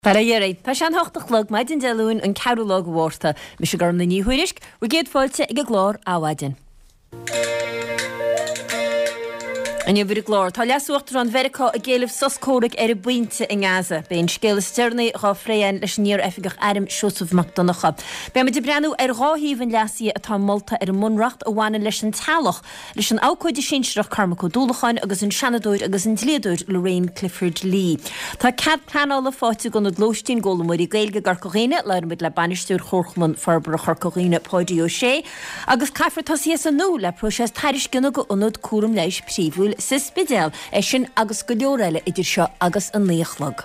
Paraieri, tá sean hochtachlog maidin delún an ceúlog bhórta, mi se garm na níhuiirisk, ru géad fáilte ag a glár áhaidin. Anja bhí glár, tá leasúachtar an Verica a géalah soscóraigh ar a buinte in Gaza, bíon scéal steirnaí rá fréin leis níor efigach airm Siosaf McDonacha. Be me de brenn ar ráhíhann leasí atá molta ar munracht a bhhaine leis an talach, leis an ácóide sinseach Carmaco Dúlachain agus an Shanadúir agus an Dléadúir Lorraine Clifford Lee. Tá cad planál le fáte gon na glóistín ggólamúí gailge garcóghine leirmid le banistúr chorchman farbar a charcóghine Páidí O'Shea, agus caifar tá síos an nó le proses tairis gynna go unod cúram leis príomhúil sis bidel sin agus go leoréile idir seo agus an léachlog.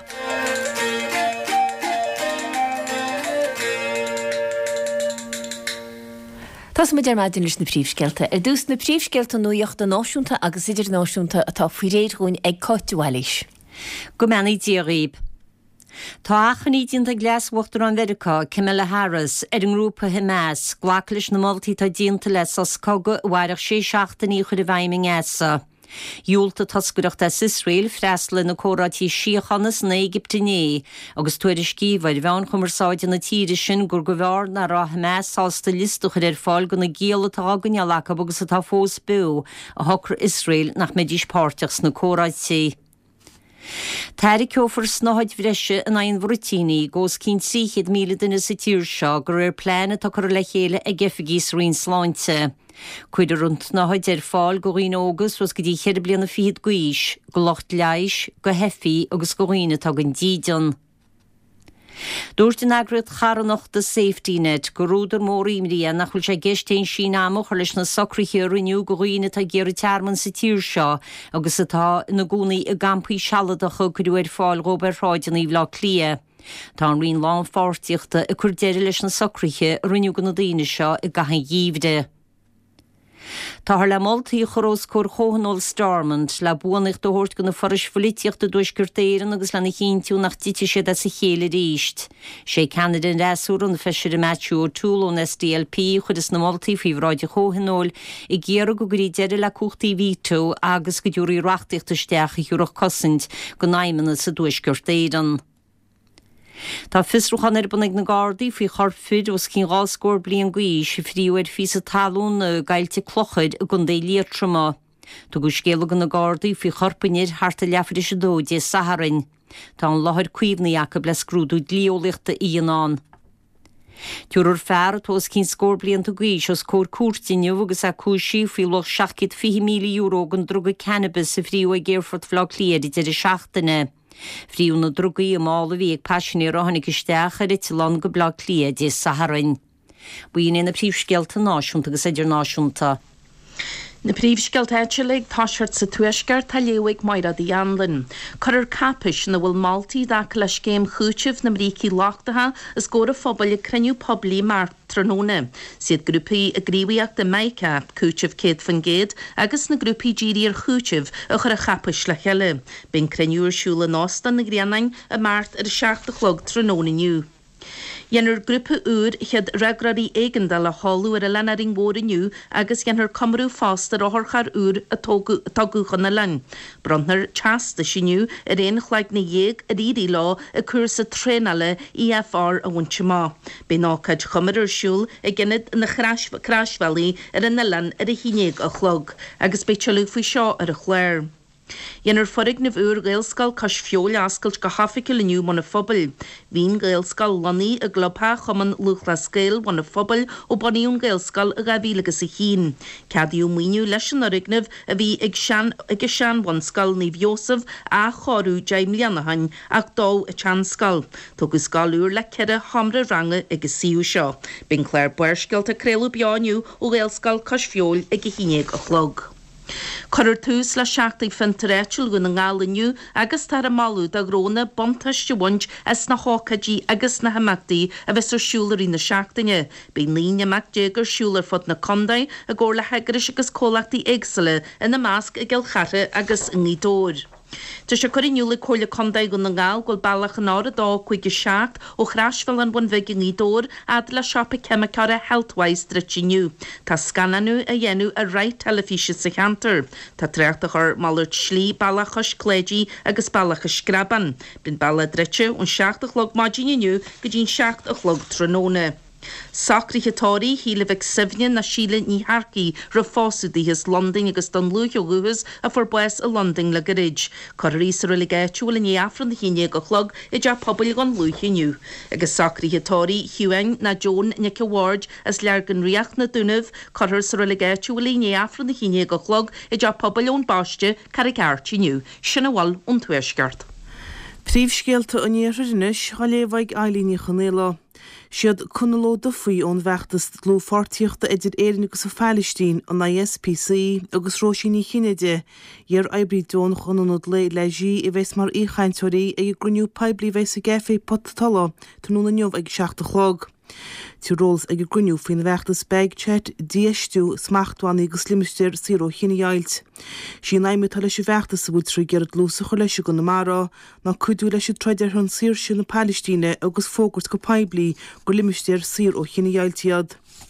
Tás mu dermaidin leis na príomhscéalta. Dús na príomhscéalta nuíochta náisiúnta agus idir náisiúnta atá faoi réadhrún ag coitúáilis. Go meanaí díoríb. Tá achan ídíonn a glasúachtar an Verica Kamala Harris ar an grúpa Hamas ghlaclis na moltaí tá dínta leis as coga bhairech sé seachtaí chud a bhaiming esa. Júlta tascuireacht as Israel freasla na córátí síochanas na Egyptiné, agus tuaidir scíomhaid bheann chumarsáide na tíiri sin gur go bhar na rá Hamas sásta listochar ar fáil go na géala tá agannealacha agus atá fós bu a thocr Israel nach méidís páirteachs na córátí. Táirigh ceofar snáid bhreise in aon bhrutíní gós cín 300 míle duine sa tír seo gur ar plána tá chur le chéile ag gefigís rion sláinte. Cuidir runt náid ar fáil go rion ógus was go dtí cheir bliana fiad guis, go locht leis, go hefií agus go riine tá an díidean. Dúirt in agrad charannachta safety net go rúdar mór imrí nach chuil sé geistéin sin amach leis na socríthe riniu go riine tá géir tearman sa tír seo agus atá na gúnaí a gampaí sealadacha go dú ar fáil Robert Ráidean í bhlá clia. Tá an rion lán fáirtíochta a chur déir leis na socríthe riniu go na daine seo i gahan dhíomhde. Tá le moltaí chorós cór chóhanol Stormont le buanaich do hort go na foris folítíochta dúisgurtéirean agus lena chintiú nach tite sé a sa chéile ríist. Sé Canada an réasúr an feisir a Matthew O'Toole ón SDLP chud is na moltaí fí bhráide chóhanol i ggéar go gurí deidir le cúchtaí vító agus go dúirí reachtaíochta steach i dúrach cosint go naimena sa dúisgurtéirean. Tá fisrúchan ar bunig na Gardaí fao chorfid os cín gáilscóir blian guí si fríúir fí sa talún na gailte clochaid a gundé líotrama. Tá go scéala gan na Gardaí fao chorpainir harta leafar is a dóide Saharin. Tá an láthir cuimhnaí aca ble scrúdú líolaíochta íonán. Túr fear tos cín scór blian tú guí os cór cuairtiniu agus a cúisí fao loch 750 míle euro gan druga cannabis sa fríú a ggéirfort flá cléad idir seachtaine. Fríú na drugaí a mála bhí ag pasisiní rohannig isteach ar Itilán go blá cléad is Saharin. Buíon na príomhscéalta náisiúnta agus idir náisiúnta. Na príomhscéalta éitiúlaigh táisiart sa tuaisceart tá léamhaigh mairad í anlinn. Chuir capis na bhfuil maltaí daca leis céim chúteamh na mrící láchtatha is góra phobal a criniú poblí mar tróna. Siad grúpaí a gríomhaíocht de Maica, chúteamh céad fan géad, agus na grúpaí dírí ar chúteamh a chur a chapis le cheile. Bín criniúr siúla nástan na gréanain a mart ar 7 tróna nniu. Jenner grúpa úr head regraí éigandal a hallú ar a lenaring móriniu agus jenner cumrú fástar a horchar úr a tagúchan na lein. Brandnar chasta sinniu a réon chhlaig na dhéag a ríí lá a cursa trénale IFR a bhaintse má. Bé nácaid chumar siúl a gginnid na crashvalí ar a na lein ar a hínéag a chlog, agus beitiolú faoi seo ar a chléir. Jenner forig na bhúr gailscal cos fiol ascailt go hafiiciil iniu mna phobal. Bhín gailscal lonaí a glopá chuman luchla scéil mna phobal ó baníún gailscal a gabhílagus a hín. Cadíú muoinú leis an orignamh a bhí ag sean bhanscal ní Bhjósaf a chorú Jaim Lianahain ach dó a teanscal. Tugus galúr le ceire hamra ranga agus síú seo. Bín Claire Buirsceilt a créalú beániu ó gailscal cos fiol ag hínéag a chlog. Chuir tús le seachtaigh fintaréitiúil go na ngáiliniu agus tar a malú a gróna bontaiste bhaint as na hácadí agus na haimachtaí a bheits ar siúlarí na seachtaine. Bíon líne macdégur siúlar fod na condaid a ggóir le heigris agus cólachtaí éagsala ina másc a gceilchare agus in ní dóir. Tá sé choíúla chola condaid go na gáil goil bailach an ára dá chuig seach ó chráisfuil an bun bheith ní dór a le sipa chemicara Healthwise dretiniu. Tá scananú a dhéennn a réit telefíe sa cheantar. Tá treachta chu malút slí bailachas clédí agus bailachas scraban. Bin bailla drete ón 16 máidíniu go dín 16 tróna. Sacrchatóí híle bheith sibne na síle ní Harcaí ra fásúdaí his London agus don luúthúgus a for bues a London le gorid. Choirí sa religéitiúil in éafran na híine go chlog I d pobl gan luúthiniu. Agus sacrchatóí hiúin na Joan Nick Ward as leargan riach na dúnah choir sa religéitiúil in éafran na híine go chlog I d pobl ón báiste caricártiniu. Sinna bháil ón tuaisceart. Príomhscéalta an éireannis chaléomhaig eilíní chanéla. Siad chunaló do faoi ón bheachtas glú fortíochta idir éireann agus a Phalistín an ISPC agus Róisíní Chineide ar eibrí dón chunanad le dí I bheits mar íchaintóirí ag gruniú peblií bheits a gefé pottala tanúna neomh ag 16 Tíróls ag gruniú faoin bheachtas beg chat díistú smachtúin agus limisteir síró chineáilt. Sí naimime tal leis bheachtas sa bhúil trí gead lúsa chu leis go na mara ná cuidú leis treidir an sír sin na Palestíne agus fógurt go peblií go limisteir sír ó chineáiltiad.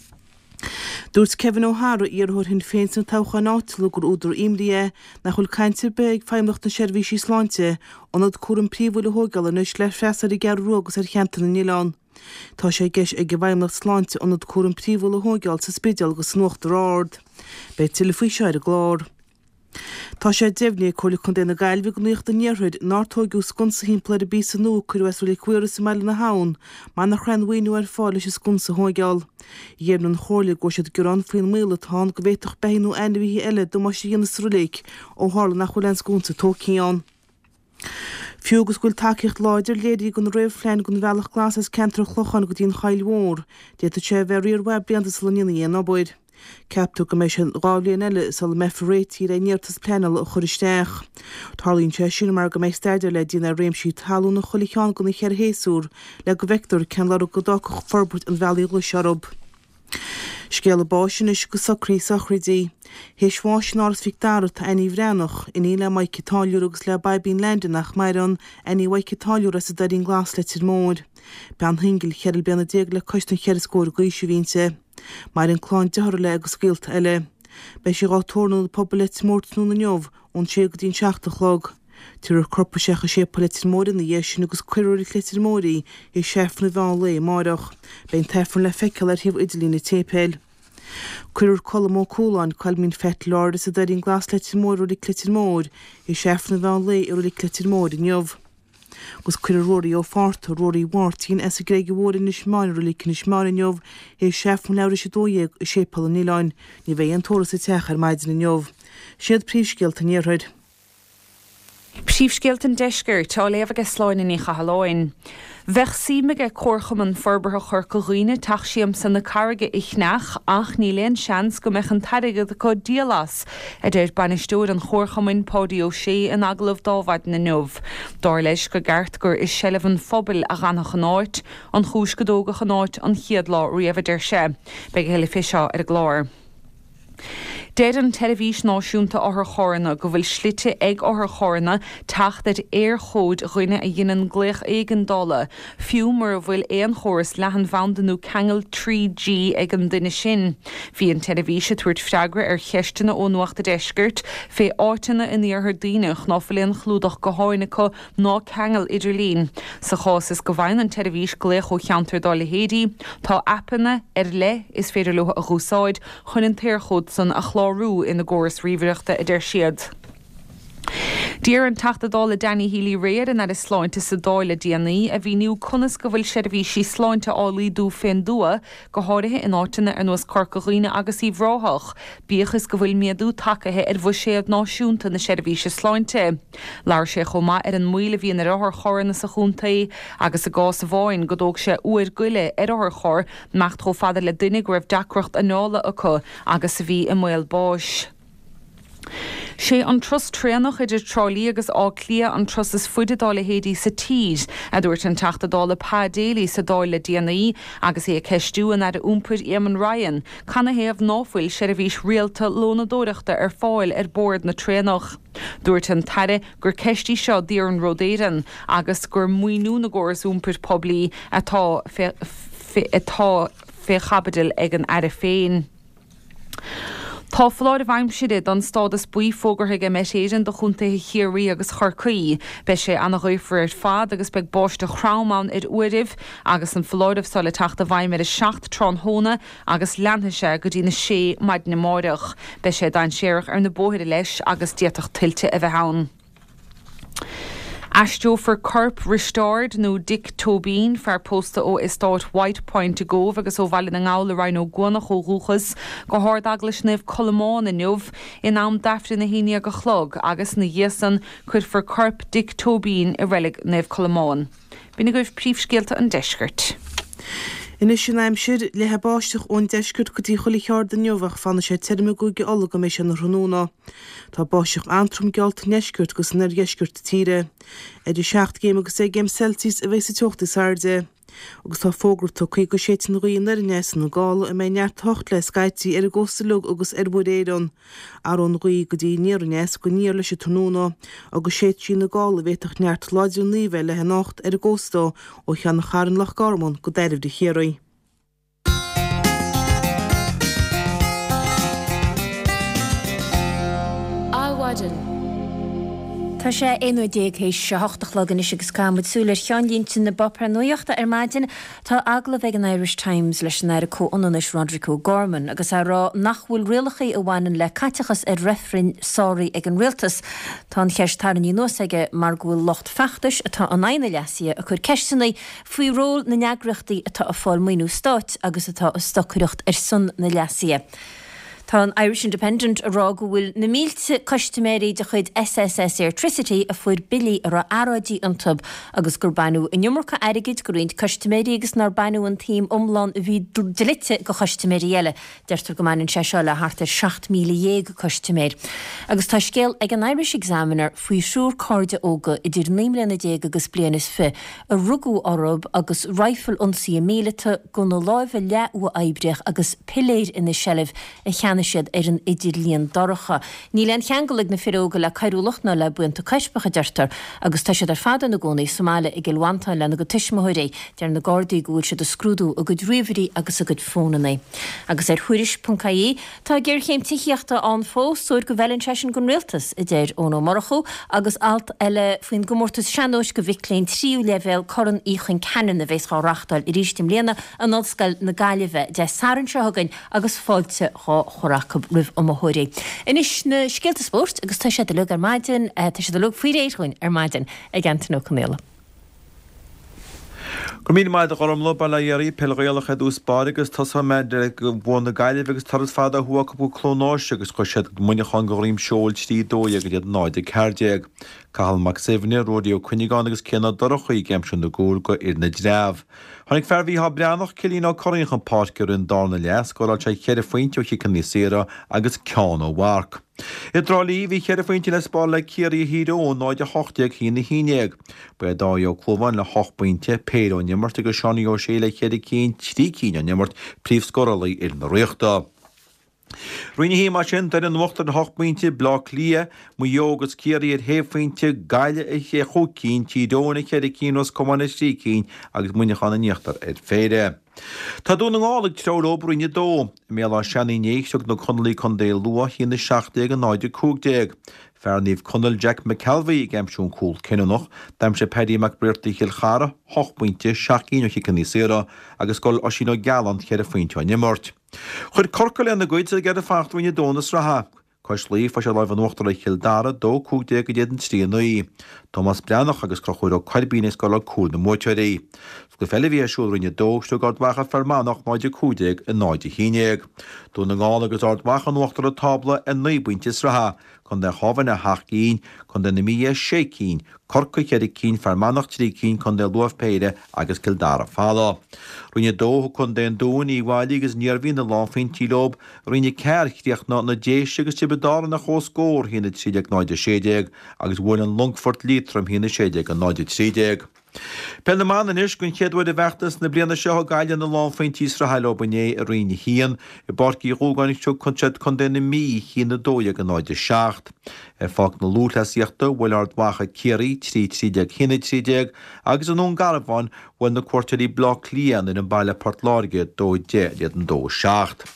Dúirt Kevin O'Hara íorthóir hin féin san tácha náitiú gur úidir imria na chuil cainte beag feimnacht na seirbhísí sláinte anad cuaran príomhúil thógáil nuis le freasar I gar rugus ar cheantar na Nílán. Tá sé geis ag go bhaimnacht sláinte anad cuaran príomhúil thógáil sa spéideal go snucht rád. Bei tilfaí seir a glár. Tá sé déhní chola chun déna gailbh go nuocht an níorthaid nátógiú sconsa hímpla a bí san nó chuirhesú le cuiir sa meile na hán, má nach chreanhhainú ar fáil leis sconsa thógáil. Dhéann an chóirla go siad gurán faoin míle tá go bhéiteach beanú einmhí eile do más dhéana srúlaigh ó hála nach chuil an sconsa tócíán. Fiúgus gúil takeíocht láidir léirí gon réimhlein gon bhealach glasas centra chlochan go dtíon chailmhór, déta sé bheith web blianta sa laníana á nóbaid. Capú go mééis sin ráblíon eile sal meforétí ré níirtas plenal a choristeach. Tarlíonn sé sin mar go méid staidir le dína réimsí talú na cholaán go na chear héasúr le go vector cen le go dácha forbút an bhealaí le serob. Scéal báisisin is go sacrí sachridí. Héis bháis áras fictára tá aní bhreanach in ile mai citáliú agus le baibín lendanach mar an aní bhaid citáliú a sa darín glas le tir mór. Bean hingil cheiril beanna déag le coistan cheir scóir goisio vínte. Mar an chláin dehar le agus scilt eile. Bei sé gá tórnú na pobl le mórtnú na neomh ón sé go dín 16 Tír corpa secha sé politir mór na dhéisisin agus cuiúirí léitir mórí I séfna bháin le marach, bein tefran le feiceil ar híomh idilína tépéil. Cuiúr colm ó cúláin cail mín feit láda sa darín glas leitir mór úrí léitir mór I séfna bháin le úrí léitir mór in neomh. Gus cuiir róí ó fáta róí bhhartíín as a gréige bhór in ismáin ru lícin ismáin in neomh é séfn leir sé dóéag I sépal an Níláin ní bheith an tóras sa techar maidin in neomh. Siad príomhscéalt an níorthaid. Príomhscéalt an deisgur tá léamh agus sláin in chaáin. Bheith síimeige cuarchaman forbartha chur go roioine taach siam san na carige ichnach ach ní léon seans go mechan taige go díalas a déir banistóir an chóirchamin pódio sé an aglah dáhaid na nuamh. Dáir leis go gceart gur is sellh an phobal a ganach an áit, an chúis go dógach an áit an chiad lá riamh idir sé, beag heile fisio ar a glár. Déad an televís náisiúnta áthair chóranna go bhfuil slite ag áthair chóranna tacht at chód roine a dhéanaan gléach éigen dála. Fiú mar bhfuil éon chóras lehan bhandanú cheangal 3G ag an duine sin. Bhí an televíse tuairt freagra ar cheistena ó nuachta deisgurt fé áitina in níorthar daoineach ná bhfuilon chlúdach go háinnecha ná cheangal idirlín. Sa chás is go bhain an televís gléach ó cheantar dála hédí, tá appanna le is féidir lutha a gúsáid chun an tíorchód san a chlárú in na góras ríomhaireachta idir siad. Díar an tatadála Danny Healy réad in is sláinte sa dáile DNA a bhí nniu conas go bhfuil seirbhí sí sláinte álaí dú féin dua go háirithe in áitina ar nuas corcaghine agus í bhráthach. Bíochas go bhfuil miadú takeithe ar bhui séad náisiúnta na seirbhí sé sláinte. Leir sé chomá ar an muile bhíon ar áthar choranna sa chúntaí agus a gás a bháin go dóg sé uair guile ar áthar chór mecht tro fada le duine go raibh dacrocht anála acu agus a bhí i mbail báis. sé an tros trénach idir trolí agus á clia an tros is fuidedála hédí sa tíd a dúirt an teachtadála pádélí sa dáile DNA agus é ceistúan ar a úmpur Éamonn Ryan canna héamh náfuil sé a bhís rialta lónadóireachta ar fáil ar bord na trénach. Dúirt an taire gur ceistí seo díar an rodéan agus gur muoinú na ggóras úmpur poblí atá fé chabadil ag an air féin. Tá fláir a bhaimsiide don stádas buí fógartha go meisian do chuntathe chiaí agus chorcaí, be sé anna roifuir fad agus beag báiste chrámán ar uiribh agus an fláirmh sola teachta bhaim ar a 7 trán hóna agus leantheise go dtí na sé maid na máireach, be sé dain séireach ar na bóthir leis agus diaach tiltte a bheith ann. Asteo for Corp Restored nó Dick Tobin fear posta ó Istát White Point to go agus ó bhaile na ngála rain ó gúnach ó rúchas go háir aglas neh Colmán in Nuh in am dafri na híine go chlog agus na dhéasan chud for Corp Dick Tobin I relic neh Colmán. Bína goibh príomhscéalta an deisgurt. Inis sin aimsir le hebáisteach ón deisgurt go dtí chola cheard den neomhach fanna sé terme goige alla go mééis an runúna. Tá báisteach antrum gealt neisgurt gus nar deisgurt tíre. Idir 7 géim agus 6 géim Celsius a bheits teachta sarde. Agus tá fógur tá chuig go séit na roií nar nesan na gála a mé neart tocht le scaití ar a góstalug agus ar budéron. Arón roií go dtí níor nes go níor leis tunúna agus séit sí na gála bhéitach neart láidir níve le henacht ar a góstá ó chean na charan lech garmón go deirbh de chéirí. Tá sé 1:08 is agus cámad súlar cheanlíntin na bopra nuochta ar maidin tá agla bheith an Irish Times leis an air co-ionis Rodrigo Gorman agus a rá nachhfuil rialachaí a bhhainan le caiteachas ar refrin sáirí ag an rialtas. Tá an cheist tarnaí nósaige mar ghfuil locht feachtas atá an aine lesia a chur ceistena faoi ról na neagrachtaí atá a fáil muoinú stáit agus atá a stocuireacht ar sun na lesia. Tá an Irish Independent a rá go bhfuil na mílte customéirí de chuid SSS Electricity a fuair bilí ar aráidí an tub agus gur banú in nummarcha airigid go roiint customéirí agus nar banú an tím omlán a bhí delite go customéirí eile, deirtar go mainin sé seo le hartar 7,000 customéir. Agus tá scéal ag an Irish Examiner faoi siúr cóide óga idir 9 agus blianas fi a rugú orb agus rifle onsaí mílete go na láimhe le u aibrech agus piléir ina sellh a cheanna siad ar an idirlíon doracha. Ní leon cheangalig na firóga le cairúlachna le buanta caispacha deirtar agus tá siad ar fada na gcónaí Somália i gilhaintáin le na go tuismothirí dear na Gardaí go bhfuil siad a scrúdú a go dríomhairí agus a go fónanaí. Agus ar thuiris.caí tá gur chéim tiíochta an fós súir go bhheilinn sesin go rialtas i déir ón ó marachú agus alt eile faoin gomórtas seanóis go bhicléin tríú level choran íchan cean na bhéis ráachtáil I rístim léana an nóscail na gaiileh de saran se thugain agus fáilte chorach rih am thuirí. Inis na scéalta sport agus tá sé de lug ar maidin, tá sé de lug faoi réithain ar maidin ag antanó Canéla. Go mí maid a chom lob le dhéirí peréalacha dús bádagus tá meid go bhna gaiile agus taras fada thuachú clónáis agus chu siad muineán go rím seoil tí dói go iad náide ceirdeag. Cathal mac séhne ródío chuinigán agus céanna dorachaí gemsin na gúil go ar na dréabh. Tháinig ferbhí ha breannach cilín á choíchan pácear in dána leas goráil sé chéad faointe chi caníséra agus ceán ó bharc. I drálíí bhí chéad faointe le spáil le céirí hídó náid a 8 hína híineag, bu dáo clómhain le 8 pointe péó nimmart agus seaní ó sé le chéad cín tí cíine nimmart príomhscoralaí ar na réochta. Roine hí mar sin ar an bhachtar 8 pointe blá lia mu jógus céirí ar héfaointe gaiile i ché chócín tí dóna chéad cínos commanistí cín agus muinechanna níochttar ar féide. Tá dúna ngálaigh treolóbríine dó, mé lá seanaí néisteach na chunlaí chun dé lua hína 16 a 9 Fearníomh Conal Jack McKelvey gemsún cúil cinnach, daim sé Paddy McBrearty Chilchara 8 pointe 16 caníséra agus gol os sin ó galant chéad faointe nimmart. Chud corcail an na gcuid a gad a fachthaine dónas ratha. Cois líomh a sé láimh an uachtar le Childara 2 go 10 tríanaí. Thomas Breannach agus crochuir ó Corbín is gola cúna móteí. Go fellile bhí siúrinne dógstú gardhacha fermánach 9 in 9 híineag. Dú na gála agus ardhacha nuachtar a tabla in 9 buintes ratha, chun de havanna 8 cín, chun de na mí 6 cín, corca cheirigh cín fermánach 3 cín chun de luafpéire agus Kildare fála. Rinne dóth chun den dún í bhhailí agus níorhí na láfainn tílób, rinne ceirchtíocht na 10 agus tibedára na chóscór hína 3 agus bhfuil an Longford Leitrim hína 7 an 9 Pen na man in isgunn chéadhfuid a bheachtas na bliana seo gaiile na láfainn tíos ra heilóbané a riine hían I barcí rógáinnig teú consead chun den na mí hína 2 an 9 fág na lúthasíochta bhfuil ardhacha céirí 3 hína 3 agus an ón garabháin bhfuil na cuairteirí blach lían in an baile Portláirge 2 an 2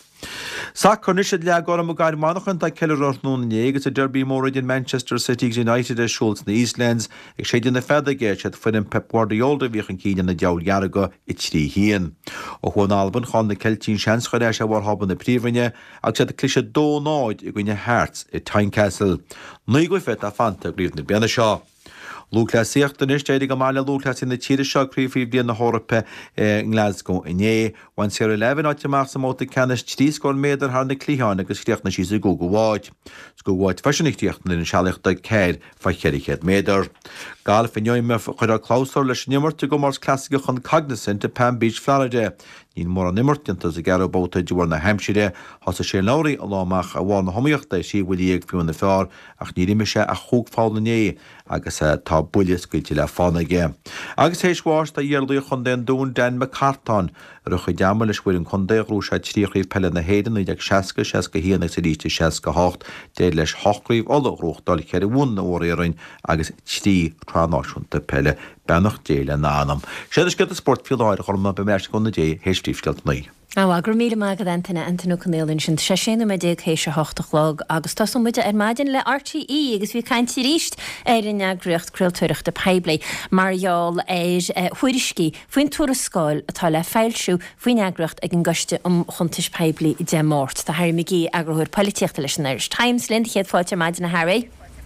Sac chunisisiid le go am gaiir manachan tá ceilirásnún négus a Derby mórid in Manchester City United a Schultz na Eastlands ag séidir na fedaige se fuin Pep Guardiola bhíchan cíine na deallhearaga I trí hían. Ó chuin Alban chun na Celtín seanschair se bhar haban na príomhaine ag sé clise dónáid I gcuine Hearts I Tynecastle. Nu go fet a fanta gríomh na beanna seo. Lúclasíocht is téidir go máile lúclas na tíide seo críomhí bíon na Hórappa in Glasgow iné, bhain sé 11 áiteach sa móta ceannis 3 méadar thar na clíáin agus chríocht na síos go bháid. Go bháid feisinictíocht na sealaachta céir fa 4 méadar. Gáil finneoime chuir a chlásar leis nimmarte go mars clásica chun Cognizant a Palm Beach, Florida. Nín mór an nimmartinta a gar bóta dúhar na Hampshire has a sé láirí a lámach a bháin na hoíochta sí bhfuil fiú na fear ach ní me se a chúgfáil nané agus tá bulias goilte le fánaige. Agus hééisháist a dhéirlaí chun den dún Dan McCartan ar chu deama leis bhfuil an chundéhrú se tríochaí pelle na héan ag 60 híanana sa líte 68 dé leis hochríomh olaghróchtdal cheir bhún na óréirin agus tí tránáisiúnta pelle benach déile nánam. Séidir go a sportfiáir chuma be mer gona dé héistífsgelt naí. Gur míle mágad antainna antanú canélinn sin sé séna me dé hééis se 8 agus tá muide ar maidin le RTE agus bhí caiintí ríist ar in neagreacht creaaltúireacht a peblií marall é chuiriscí faoin túra scáil atá le feilsiú faoin neagreacht ag an goiste chuntais peblií I de mórt. Tá hair migí agrúir políochta leis an Irish Times linn chéad fáilte maidin na Harry.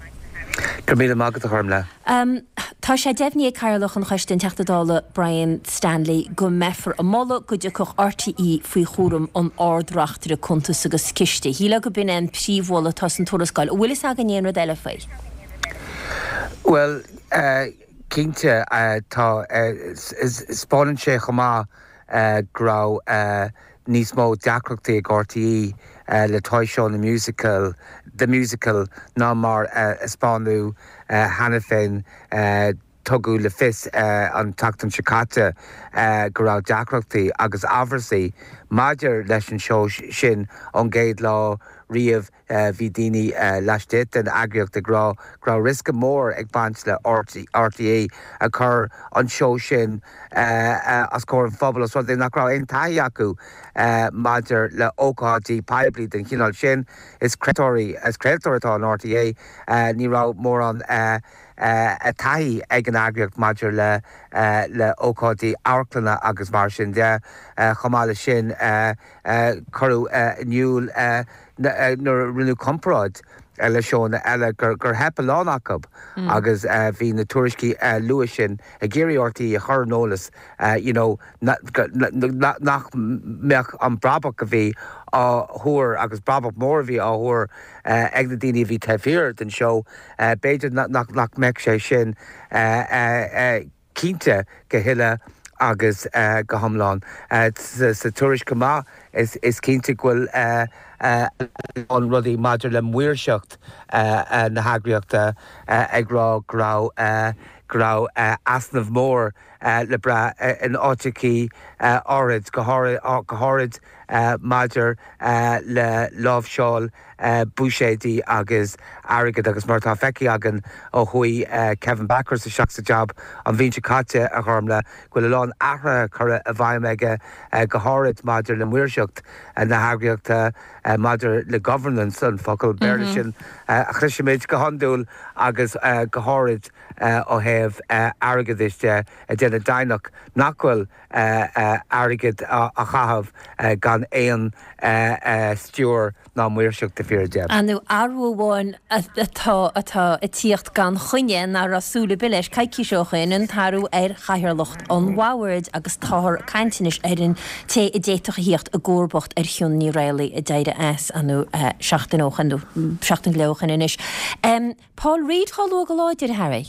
Gur míle mágad a chum le. Tá sé defhníí cairlach an chuistin teachtadála Brian Stanley go mefar a molla go de chuch RTE faoi chórum an ardreachtar a contas agus ciste. Híle go bin an príomhla tá an túrascáil. Bhfuil is a gan éon rud eile faoi? Well, cínte tá spáinn sé chumá grá níos mó deacreachtaí ag RTE le táiseo na the musical ná mar spáinú hana féin tugu le fis an tachtan sicáte go rá deacreachtaí agus ábharsaí maidir leis an seo sin an géad lá riamh bhí daoine leis dit an agriocht grá risca mór ag baint le RTA a chur an seo sin as cór an phobal as ruí nach rá on taithí acu maidir le ócádí peblií den chinál sin is creatóirí atá an RTA ní rá mór an a taithí ag an agriocht maidir le ócádí áirclanna agus mar sin de chomáile sin choú niúil nuair rinú compráid le seónna eile gur hepa lánachab agus bhí na tuairiscí luas sin a géirí ortaí a chur nólas nach meach an brabach a bhí á thuair agus brabach mór bhí á thuair ag na daoine bhí taifíir den seo beidir nach meic sé sin cínte go hiile agus go hamláin. Sa tuairis go maith is cínte bhfuil an rudí maidir le muirseacht na hagraíochta ag grá asnamh mór le bra in áiticí árid go hárid maidir le lámhseáil búséidí agus airgad agus mar tá feici agan ó chuí Kevin Backer sa seach sa job an bhíonn caite a chumla gofuil lán ahra chur a bhaimimeige go hárid maidir le muirseacht na hagraíochta maidir le governance an focail beirne sin a chluisiméid go handúil agus go hárid ó héamh airgadiste a déanamh déna dainach nachhfuil airgid a chahabh gan éon stúr ná muirseach de fear déab. Anú arúháin atá i tíocht gan chuine ná rasúla bilis caiici seochain an tarú chahirirlacht an Waward agus táthir caiintinis an té I déitoch híocht a ggóirbocht chiún ní réala I deire as anú 16 óchanú 16 leochan inis. Paul Reid hallú go láidir Harry.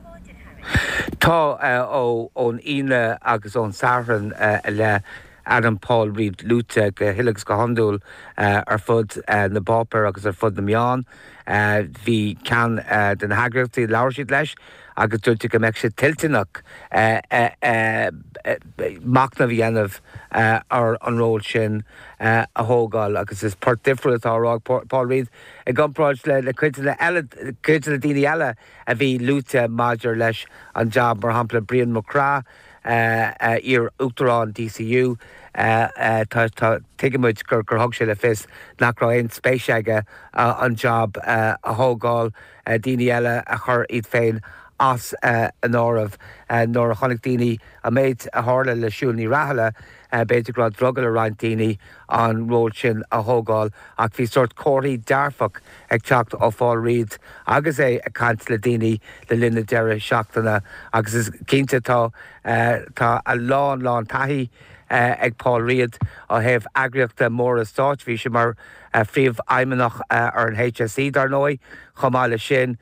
Tá ón ine agus ón Saran le Adam Paul Reid lúte go hiilegus go handúil ar fud na bápar agus ar fud na meán. Bhí cean den hagraíochtaí leabhar siad leis agus dúirte go mbeadh sé tiltinach macna bhí anamh ar an ról sin a thógáil agus is part difriúil atá Paul Reid I gcompráid le cuiiteanna daoine eile a bhí lúte maidir leis an job mar hampla Brian McCrath ar Uachtarán DCU tá tuigemuid gur thug sé le fis nach rá aon spéis aige an job a thógáil daoine eile a chur iad féin as an áramh nóair a chonig daoine a méid a hála le siúlní rathaile beidir grad druggal a roiint daoine an ról sin a thógáil ach bhí sort cóirí dearfach ag teacht ó Paul Reid agus é a cant le daoine le linne deire seachtainna agus is cinnte tá a lán taithí ag Paul Reid ó thaobh eagraíochta mór a stáit bhí sé mar phríomh aimimeach ar an HSE dar nói chomáile sin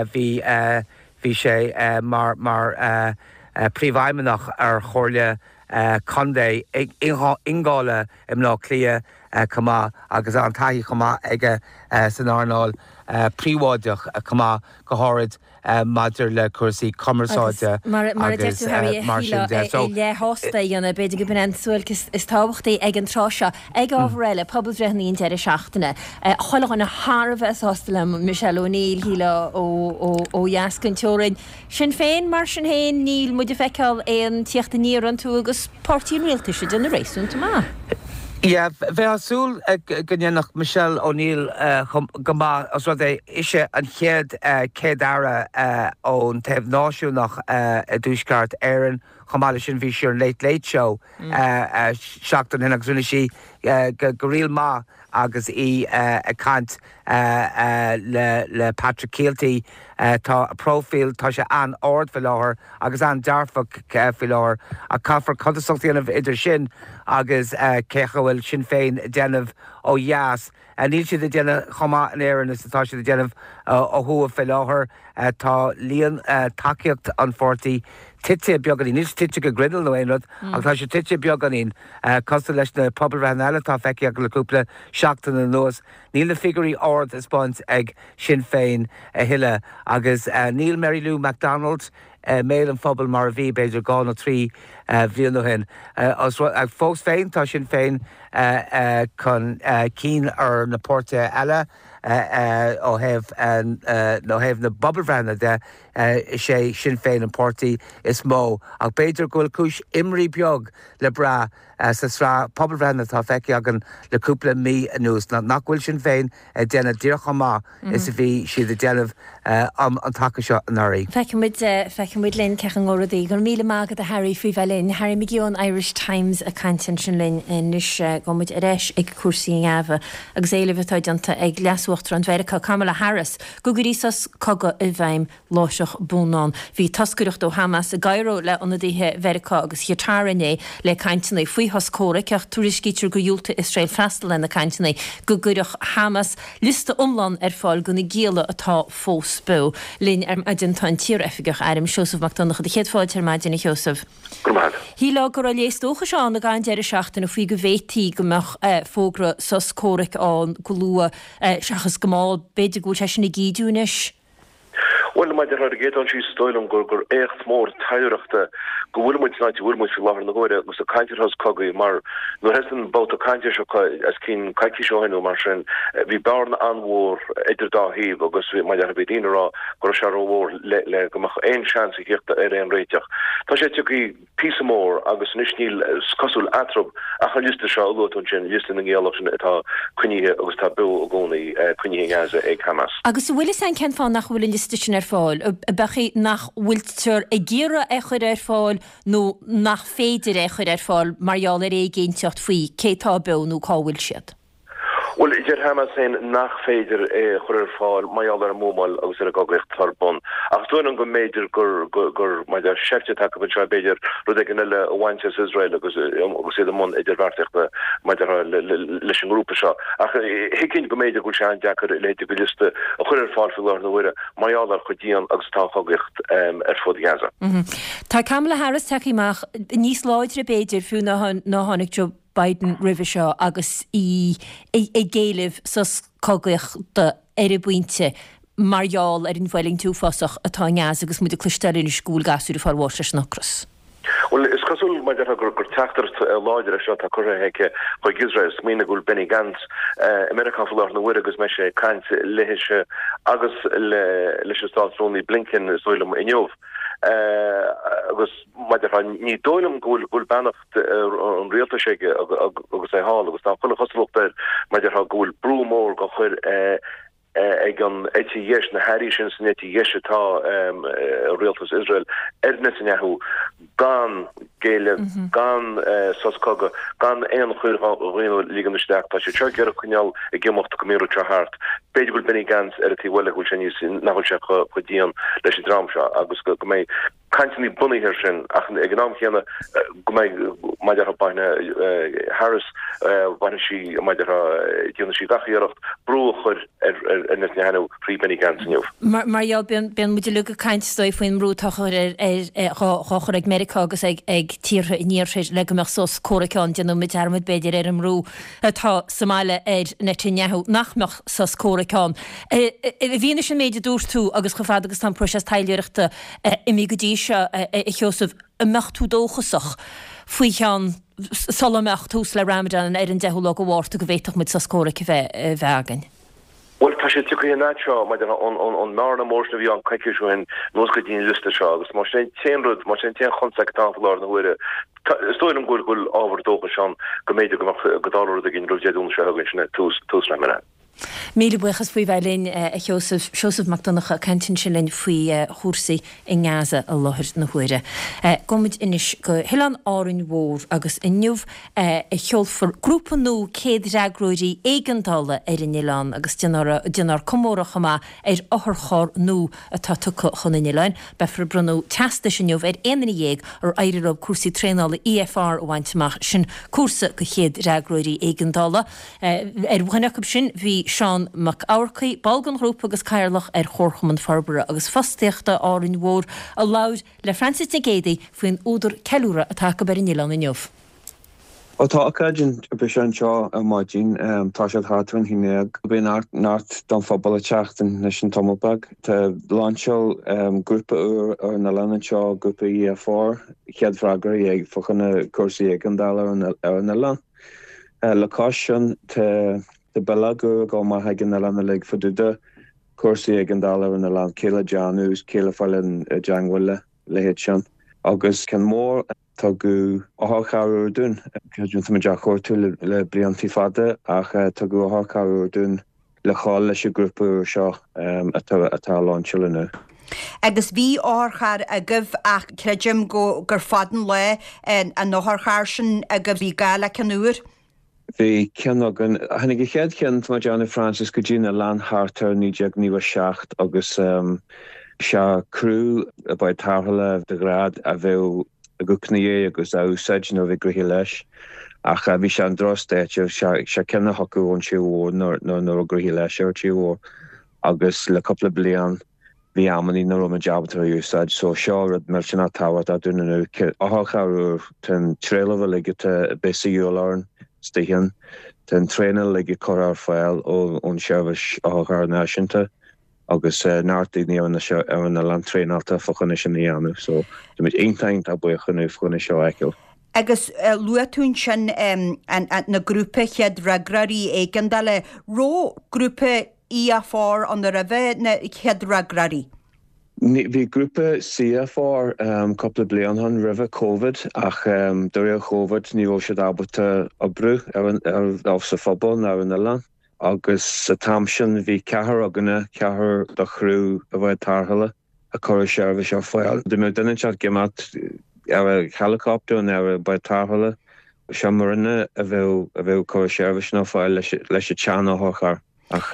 bhí sé mar príomh aimimeach ar chóirle Condé ingála im ná clia cumá agus an taithí chumá aige san Arnáil príomháideach cumá go háirid maidir le cuasaí commerceáide agus mar sin de. Le hásta dhéanana beidir go bin an súil is tábhachtaí ag an tráseo ag ábhréile poblreithnaíon deire seachtainna. Choilech na Harbheith hostal Michelle O'Neill híle ó Jascin teorainn. Sin féin mar sin héin níl muidir feiceáil éon tíochtta níor an tú agus pártíí rialtaise den na réisúnta má. Ja, bheith asúil gannach Michelle O'Neill gomá as rud é ise an chéad céadara ón taobh náisiúnach a dúsceart éireann chomáile sin bhí siar Late Show seachtain hin agus rinne si go rial má agus í a cant le Patrick Keelty tá profil tá sé an ord fi láthir agus an dearfach fi láthir a caafar contactaíanamh idir sin agus céchahfuil sin féin déanamh ó Yas níl siad a déanamh chomá an éireann is tá siad a déanamh ó thuamh fi láthir tá líon takeíocht an fortaí tite beganí níos tite go gridal nó éonrad ach tá sé tite beganín costa leis na poblreithna eile tá feici go le cúpla seachtainna nuas níl na figurí ord is buint ag sin féin a hiile agus Neil Mary Lou MacDonald méil an phobal mar a bhí beidir gáin ó trí bhíon hen ag fós féin tá sin féin chun cín ar na pórte eile ó heh na bobbelbrenna de sé sin féin an pórtaí is mó ach beidir goil cúis imrí beag le bra sa srá poblbrenna tá feici agan le cúpla mí a nús nachhfuil sin féin déanana díorchamá is a bhí siad a déanamh an take seo an airí. Fecimid linn cechan ngóradí gur míle mágad a Harry fao bhelinn. Harry McGeown Irish Times a cantin sin linn nus gomid a reis ag cuasaí ngabha agus éilehtáid anta ag leasúachtar an Mheiriceá Kamala Harris go gurísas coga a bhaim láiseach búnán. Bhí tascuireacht ó Hamas a gairó le anna dtithe Mheiriceá agus hitarrané le cainteanna faoi hoscóra ceach tuairiscítear go dúilta Israel freistal lena cainteanna go guireach Hamas lista umlan fáil gona géala atá fós bú. Linn adintáin tíor efigach Joseph McDonagh de chéad fáil maidin Joseph. Hí lá go léistócha seán na gáin deire seachtain a faoi go bhétí gomach fógra sos córic an go lua seachas gomáil beidir go teis na gídúnis. Well, my dear, get on she's stolen gur echt mór taireachta go bhfuil muid náiti bhfuil muid láhar na ggóire gus a caiintear has cogaí mar nó hesan bát a caiintear seo as cín caiici seohainú mar sin bhí bearna anmhór idir dá híomh agus mai dear bhí daoine gur se róhór le gomach éon seans i gheachta ar éon réiteach. Tá sé tuí písa mór agus nisníl cosúil atrob a chu lista seo ulóún sin lista na ggéalach sin atá cuiníthe agus tá bu a gcónaí cuiníthe Gaza ag Hamas. Agus bhfuil san cen fá nach bhfuil lista sin ar fáil, bechi nach bhfuiltear a ggéire a chuir fáil nó nach féidir a chuir fáil marall géinteocht faoi cétá benú cáhfuil siad. Well, idir hama sein nach féidir chuir fáil maiall mómal agus a goglecht tharbon. Ach dúan go méidir gur maidir sefte take ban beidir rud ag le Wanches Israel agus sé mon idir varteachta maidir leis an grúpa seo. Ach hicinn go méidir go sean deachar leite go liste a chuir fáil fi lá na bhuire maiall chudían agus tá goglecht fud Gaza. Tá Kamala Harris takeíach níos láidre beidir fiú ná tháinig Joe Biden rih seo agus i ggéileh sos cogaich de buinte marall an bhfuiling tú fosach atá ngeas agus muidir cluisteir in scúl gasú fá bhir nachras. Well, is cosúil maidir gur teachtar láidir a seo tá chutha heice chuig Israel mína gúil Benny Gantz America fáil na bhuire agus me sé caint leise agus leis Stáilsróní Blinken soilm inniuh. Agus maidir ní dóilm gúil bannacht an rialta séige agus é hall agus tá chuile choslochtar maidir gúil brúmór go chuir ag an éti yes na Harrisons neti yeshatá Realtors Israel Netanyahu gan gele gan soskoga gan ein chuir ligande staach tá sé tjurger kunjal ag gemocht komero hart Beidir Benny Gantz ti welle go sin nach chodian leis dramsha agus go mei kanni bunny her sin ach egnam chéna go mei maidir baine Harris wann si maidir dionne si gachiacht bro chur net nehanú frí Benny Gantz nniuh. Mariaal ben muidir lu kaint stoi faoin rútachar chochar ag America agus ag tíre níir le meach sos córaán denú mit armid beidir an rú atá Somália Netanyahu nachmeach sos córaán. Bhíine sin méidir dúr tú agus go fád agus tá proses taileireachta i mí godí se i Joseph a mecht tú dóchasach faoi chean solameach tús le Ramadan an deúla go bhharrta go bhéach mit sos córa bhegan. Well, tá sé tucha nátseo me an nána mórsna bhí an caiiciúin nós go dtíon liste seo, agus mar sé téanrúd mar sé téan chunsaach táfalár na bhuire. Stoilm gúil ábhar dócha seán go méidir godáú a gin roéún se hagann sinna tús le mena. Míle buchas faoi bhelín Joseph McDonagh cantin sin linn faoi chósaí in Gaza a láthir na huire. Gomid inis go hián árin mhór agus inniuh cheolfar grúpa nó céad reagróirí éigendála in Ián agus denar commórach má áthar chór nó atá tucha chun in Ián, befar brunú teasta sinniuh aana dhéag ar éidirób cuasaí tréála EFR bhaintach sin cuasa go chéad reagróirí éigendála. Bhainach sin bhí Seán McAurcaí balgan grúpa agus cairlach chorchaman farbara agus fastéachta árin mhór a laud le Francis na Gédaí faoin údar ceúra atá go bar in Ián inniuh. Tá acadjin be an seo a máidín tá sé háin híine bé náart don fphobal a teachtain leis an tomulbag. Tá láseil grúpa ar na lenan seo grúpa EFR chead freagaí ag fochanna cuasaí éigeandála ar na lan. Le caiisian de belagur go ma hagen na lana leg faduda cuasaí éigeandála in na land céile Janús céile fáilin Jangwille le héan agus can mór tá go áthchaú dún chun me deachir tú le bliantí fada ach tá go áthchaú dún le cháil leis grúpa seo atá láseilena. Agus bhí áthchar a gibh ach creidim go gur fadan le an nóthchar sin a go bhí gaile canúir. Bhí ceangan hanig chéad cean má Johnny Francis go dtína landhartar níideag níha seacht agus se crú a ba tarthala de grad a bheith a go cníé agus úsáid nó bhí gruhí leis ach bhí se an drostéite se cena hoú an siúhór nó gruhí leis ar tíúhór agus le coppla blian bhí ammaní nó rom a jobtar úsáid so seo mar sinna táhairt a dúna áthchaú ten tréileh ligite bésaúláin Stihan ten trainal le chorar fáil ón sebhis áthchar náisiúnta agus náirtaí an na land tréinalta fochanna sin íanú, so du mit eintaint a buchanú chuna seo eiceil. Agus luatún sin na grúpa chead ragraí éigeandála ró grúpa EFR an na raheh na chead ragraí. Bhí grúpa CFR coppla blianhan rih COVID ach dúir COVID ní bhfuil siad ábata a brú ar sa phobal ná in Ián agus sa tam sin bhí cethar aganna cethar do chrú a bheith tarthala chur seirbh seo foiil. De mé duine seart gemat ar helicopter an ar ba táhalla se marine a bheith chur seirbh ná foiil leis teanna hochar ach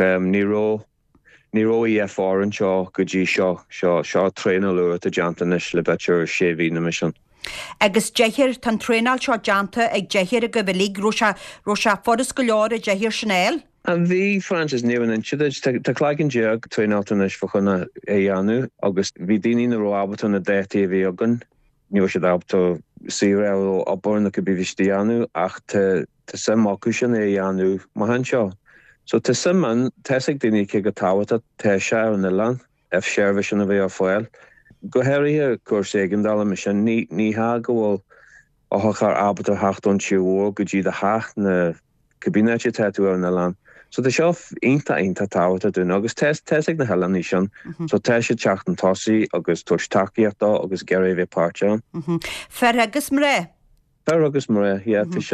níró EFR an seo go dtí seo tréna lu a deantanis le betir séhí na mission. Agus deithir tan trénal seo deanta ag deithir a go bhlig ro se foras go leir a deithir Chanel. An bhí Francis Newan an siúid tá chlaigen deag trénaltanis fa chuna é dheanú agus bhí daoine na roábata na déirtí a bhí agan níor sé dábta sire ó abborna go bhí anú ach tá sam acu sin é dheanú má han seo. So tá simman teigh daoine ché go táhata te se an Ilan F seirbh sin a bheith á foiil. Go heirithe cuasa éigindala me sin ní ha go bhfuil áthachar abata hachtún siúhór go dtí de hacht na cabinete teú an Ilan. So tá seo inta táhata dún agus teigh na helan ní sin, so te sé teach an tosaí agus tuaisteachíochtta agus geir bheith páirteán. Fer agus mré? Fer agus mré,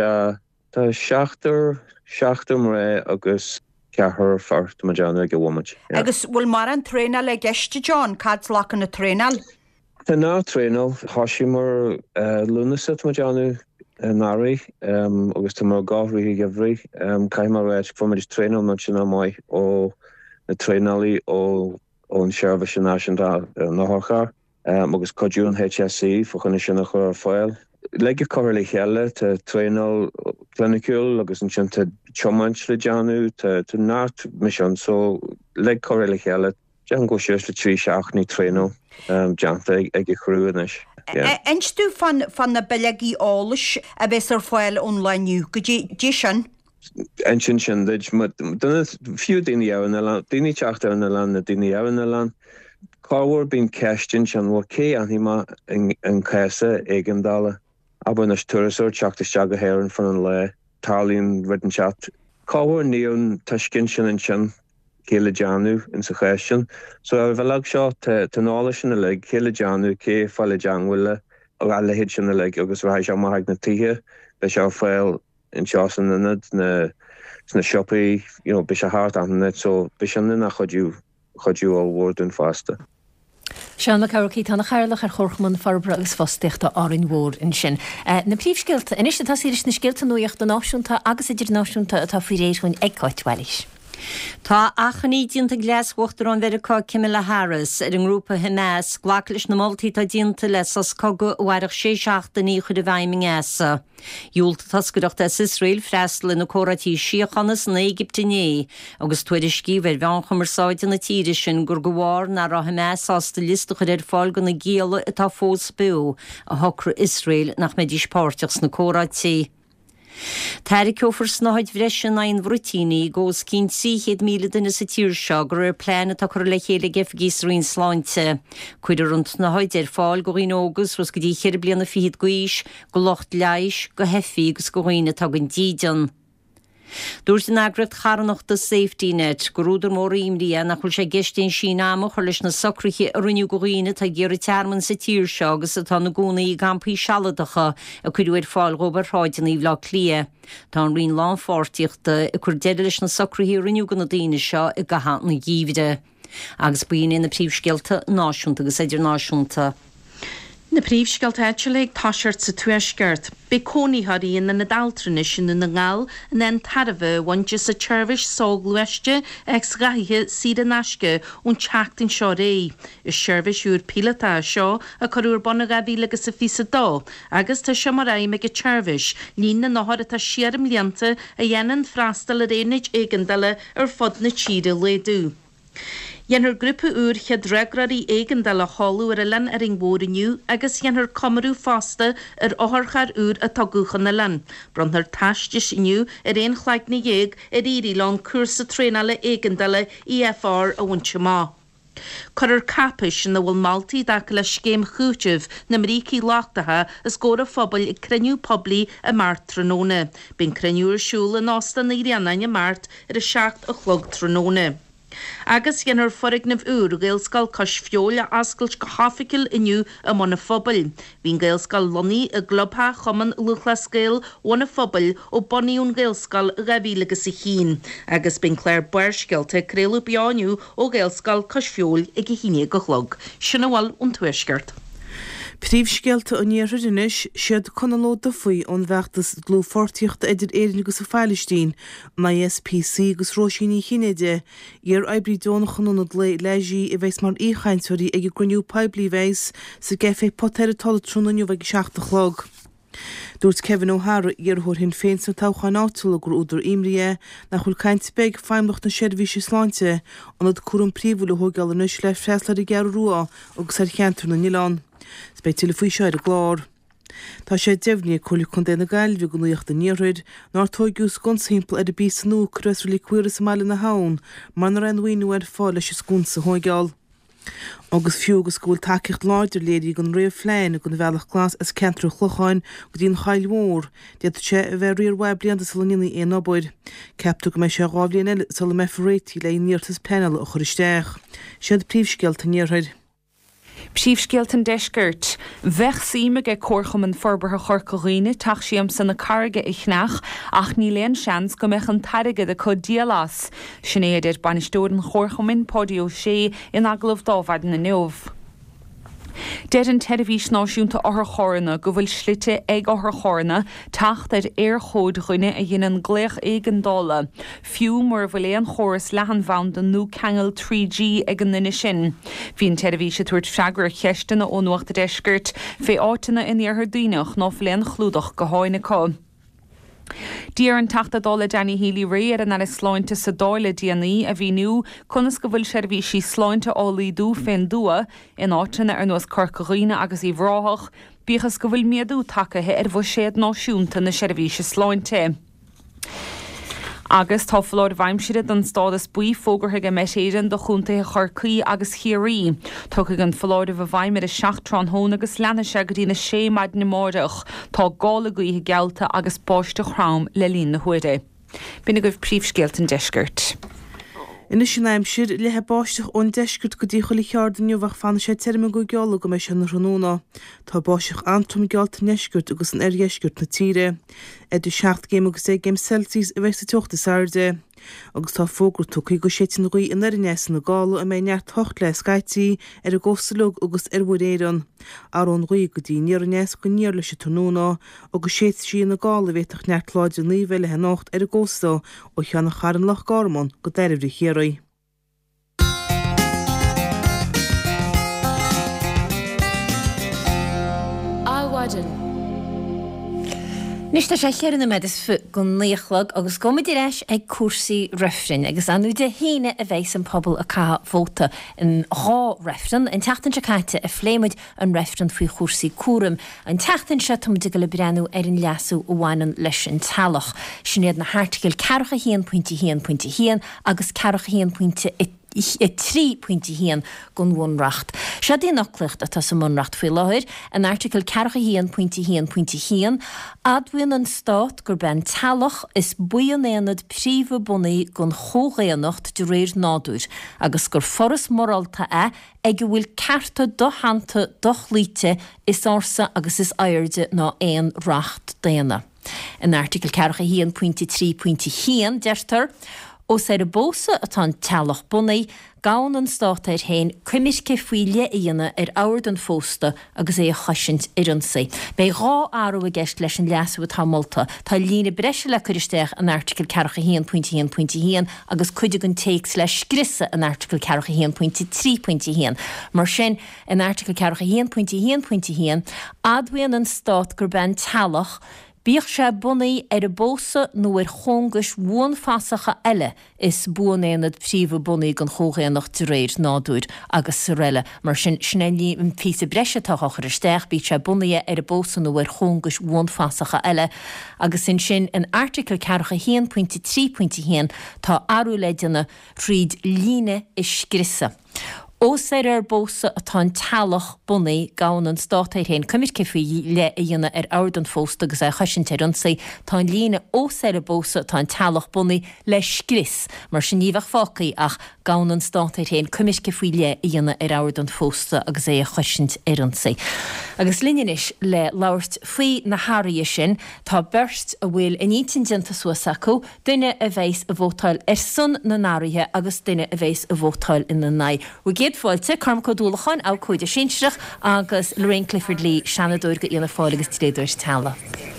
tá seachtar mré agus cethir fart ma deanna go bhhaid. Agus bhfuil mar an trénal le geiste John cad lech an na trénal? Tá ná trénal thoisí mar lunasit ma deanú náraí agus tá mar gáhraí gehraí caiim mar réid fu is trénal na sin maiid ó na trénalaí ó an seirbh sin náthchar agus codún HSC fa chuna sinna chur foiil. Leige coir le cheile tá trénal clinicúil agus an sin tá chomaint le deanú tá náirt mission so le coir le cheile dean go sios le trí seach ní trénal deanta ag chrúanis. Einstú fan na belegí ális a bheits ar foiil online go dí sin? Ein sin duna fiú daoine an Ilan, daoine teachta an Ilan na daoine an Ilan. Cáhar bín ceistin sin bhfuil cé anhíma an chéasa éigeandála. Aber nas tuairtear teachtasteag go héireann fan an le tarlíonn ridden chat. Cáhar níon tuiscin sin an sin céile deanú in sa chéisisin. So a bhelag seo tánála sin le céile deanú cé fáile deanhfuile a eile héad sin le agus bheit seo maithaigh na tithe be seo fáil in seo san inad na siopaí be se hart an net so be sin na chodú ó bhórún fásta. Seanna Carolí tána chairlach ar chorchman farbre agus fásteachta árin mhór in sin. Na príomhscilta, inis tá síris na scilta nuíocht na náisiúnta agus idir náisiúnta atá fí réisún agcáidhailis. Tá achaní dínta glashuachtar an Vericá Kamala Harris ar an grúpa Hamas ghlaclis na moltaí tá dínta les as cogu bhairich 6 chud a bhaiming asa. Júlta tascadocht as Israel freistal na córatí síochanas na Egyptiné agus tuaidir scí bhar bhean chumarsáide na tíiri sin gur go bhhar na ra Hamas ásta listachar ar fáilgan na géala atá fós beú a thocra Israel nach méid ispáirteachs na córatí. Táirigh ceofar snáid bhreisin na an bhrutíní gós 500,000 duine sa tír seo gur ar plána tá chur le chéile gefgís roin sláinte. Cuidir runt na haid ar fáil go rion ógus ros go dtí cheir bliana fiad guis, go locht leiis, go hefií agus go roiine tá an díidean. Dúirt an agrad charnachta safety net go rúdar mór imria nach chuil sé geistín sin amach chuir leis na socrachi a riniu go riine tá géir tearman sa tír seo agus atá na gúna í gampaí sealadacha a chuidú ar fáil Robert Ráidan í bhlá clia. Tá an rion lán fórtíochta a chur deidir leis na socraí riniu go na daine seo i gahan na gíomhide. Agus buon in na príomhsceilta náisiúnta agus idir náisiúnta. Na príomhsceilt éitiúlaigh táisiart sa tuaisceart, be cónaíthaí in na daltraine sin na ngáil in an tarbh bhainte sa tseirbhis sógluiste ag sgaithe siad an asce ón teachtain seo ré. Is seirbhis úr pílatá seo a chuúr bonna gabhí agus sa fisa dó, agus tá seo mar raim ag a tseirbhis, lín na náthir atá siarm líanta a dhéanann freastal a réanaid éigandala ar fod na tíre léadú. Dhéannar grúpa úr chead regraí éigandala hallú ar a len ar an bhóriniu agus dhéannar comarú fásta ar áthchar úr a tagúchan na len. Bronthar taistis iniu ar éon chhlaig na dhéag ar írilán cuasa trénala éigandala EFR a bhaintse má. Chuir capis na bhfuil maltaí dacha le scéim chúteamh na mrící láchtatha is góra phobal i cruniú poblí a mart tróna. Bín cruniúr siúla násta na rianna mart ar a 7 o'clock tróna. Agus dhéanar forighnamh úr géalscail cos feola ascailt go hafaiciil inniu a mna phobal. Bhín géalscail loní a globtha chuman luchlascéil óna phobal ó boníún géalscail rabhílagus sa chin. Agus bin Claire Buirsceilte créú beániu ó géalscail cos feol ag híine go chlog. Sinna bhil ón tuaisceart. Príomhscéalta an níorir inis siad chunaló do faoi ón bheachtas glú fortíochta idir éireann agus a Feilistín na SPC agus Róisíní Chinéide ar eibrí dóna chunúna leisí i bheits mar íchaintúirí ag gruniú peblií bheits sa gefé potéir talla trúnaniu bheith seachta chlog. Dúirt Kevin O'Hara iarthór hin féin sa táchain átúla gur úidir imrie nach chuil caint beg feimlacht na seirbhíse sláinte anad cuaran príomhúla thógáil inis le freisla i gear ruá agus ar cheantar na Nílán. Spe tilfaí seir a glár. Tá sé defhní chola chun déna gailbh go nuocht a níorthid ná tógiús gonsaimple ar a bí sanú creisrúla cuiras sa meile na hán mar na ranhaoinú ar fáil leis scún sa thógáil. Agus fiúgus gúil takeíocht láidir léirí gon réomh flein gon bhealach glas as centrú chlucháin go dtíon chail mór, déad sé a bheith rior web blianta sa lanína é nóbaid. Ceaptú go me sé gábhlíon eile sa le meforétí le níortas penal a choristeach. Siad príomhscéalta níorthid. Príomhscéalta deisgurt, bheith síime go córchaman forbartha chorcaghine taach siam san na carige i chnach ach ní léon seans go meach an tairige de có díalas. Sinnéidir banistóir an chórchamin pódio sé in aglah dábhaid na neomh. Dead an televís náisiúnta áthar chóranna go bhfuil slite ag áthar chóranna tacht ar airchód chuine a dhéanaan gléach ag an dála. Fiú mar bhfuil éon chóras lehan bhain den nó cheangal 3G ag an nine sin. Bhíon televís a tuairt freagra cheistena ónuachta deisgurt fé átainna in ar daoineach nó bhléon chlúdach go háinna có. Díar an tata dála Danny Healy ré ar an air sláinte sa dála DNA a bhí nu chunas go bhfuil seirbhísí sláinte álaí dú féin dua in áitina ar nuas corcaghine agus í bhráthach, bíchas go bhfuil miadú takathe ar bh séad náisiúnta na seirbhísí sláinte. Agus tá fláir bhaimside an stádas buí fógartha go meisian do chuntathe chorcaí agus chiarí. Tucha an fláir bh bhaimir a 6 tránthón agus lena se go dtína 6 maid na máideach tá gála gaothe gealta agus báiste chrám le lín na huide. Bína goibh príomhscéalta deisgurt. Ina sin aimsir lethe báisteach ón deisgurt go dtí chola cheardanniu bhah fanna sé terma go geala go meis an ranóna. Tá báisteach antom gealta neisgurt agus an airgheisgurt na tíre. Idir 7 géim agus 6 géim Celsius a bheith sa teachta sairde. Agus tá fógur tucaí go sétin roí in airneas na gála a mé neart thocht le scaití ar a gósalog agus ar bhd éan. Arón roí go dtí níarneas go níor leis tónúna agus séit sí na gála bhéach neart láidir níhile he nácht ar a gósta ó cheanna charan lech garmón go deirbhrí chéaraí. Áhaidan. Nis tá sé chearanna medas go níochlag agus gomidí leis ag cuasaí refrin agus anú de híine a bheits an pobl a cá bhóta in há refrin an teachtain se caiite a phléimiid an refrin faoi cuasaí cuaram an teachtain se tuide go le breanú ar an leasú ó bhhainan leis an talach. Sinnéad na háarticil 4.1.1 agus 4.1 i 3.1 gon bhunracht. Se dé nachlicht atá sa munracht faoi láthir an article 4.1.1 adhuiin an stát gur ben talach is buanéanad príomh bunaí gon chógéanacht de réir nádúir agus gur foras morálta ag bhfuil carta do hananta do chlíte is ása agus is airde ná éon racht déana. An article 4.1.3.1 deirtar ó sé a bósa atá talach bunaí gáin an státair hain cuimiisce fuiile íana ar áard an fósta agus é a chaisint iransa. Bei rá áú a gceist leis an leasú tá molta, tá lína breise le chuiristeach an article 4.1.1 agus chuide an takes leis scrisa an article 4.1.3.1. Mar sin an article 4.1.1 adhuiin an stát gur ben talach bíoh sé bunaí ar a bósa nó ar chóngas bhuan fasacha eile is buanéanad príomh bunaí an chógéanacht de réir nádúir agus sa réile mar sin snelí an písa breise tá chuiristeach bí sé bunaí ar a bósa nó ar chóngas bhuan fasacha eile agus sin an article 4.1.3.1 tá arú leideanna tríd líne is scrisa. Ó sé bósa atá talach bunaí gan an stáir hén cumir cifií le a dhéine ádan fósta agus a chaisiintean sa tá lína ó sé bósa tá talach bunaí le scris mar sin níomh fácaí ach gan an stáir hén cumir cifií le a dhéine ádan fósta agus é a chaisiint an sa. Agus lineis le lauert faoi na Harí sin tá burst a bhfuil in ítinta suasaú duine a bhééis a bhótáil sun na náirithe agus duine a bhééis a bhótáil in na naid. Fáilte carmcó dúlacháin á chuide sinseach agus Lorraine Clifford Lee seanadúir go íana fáil agus tréidir talla.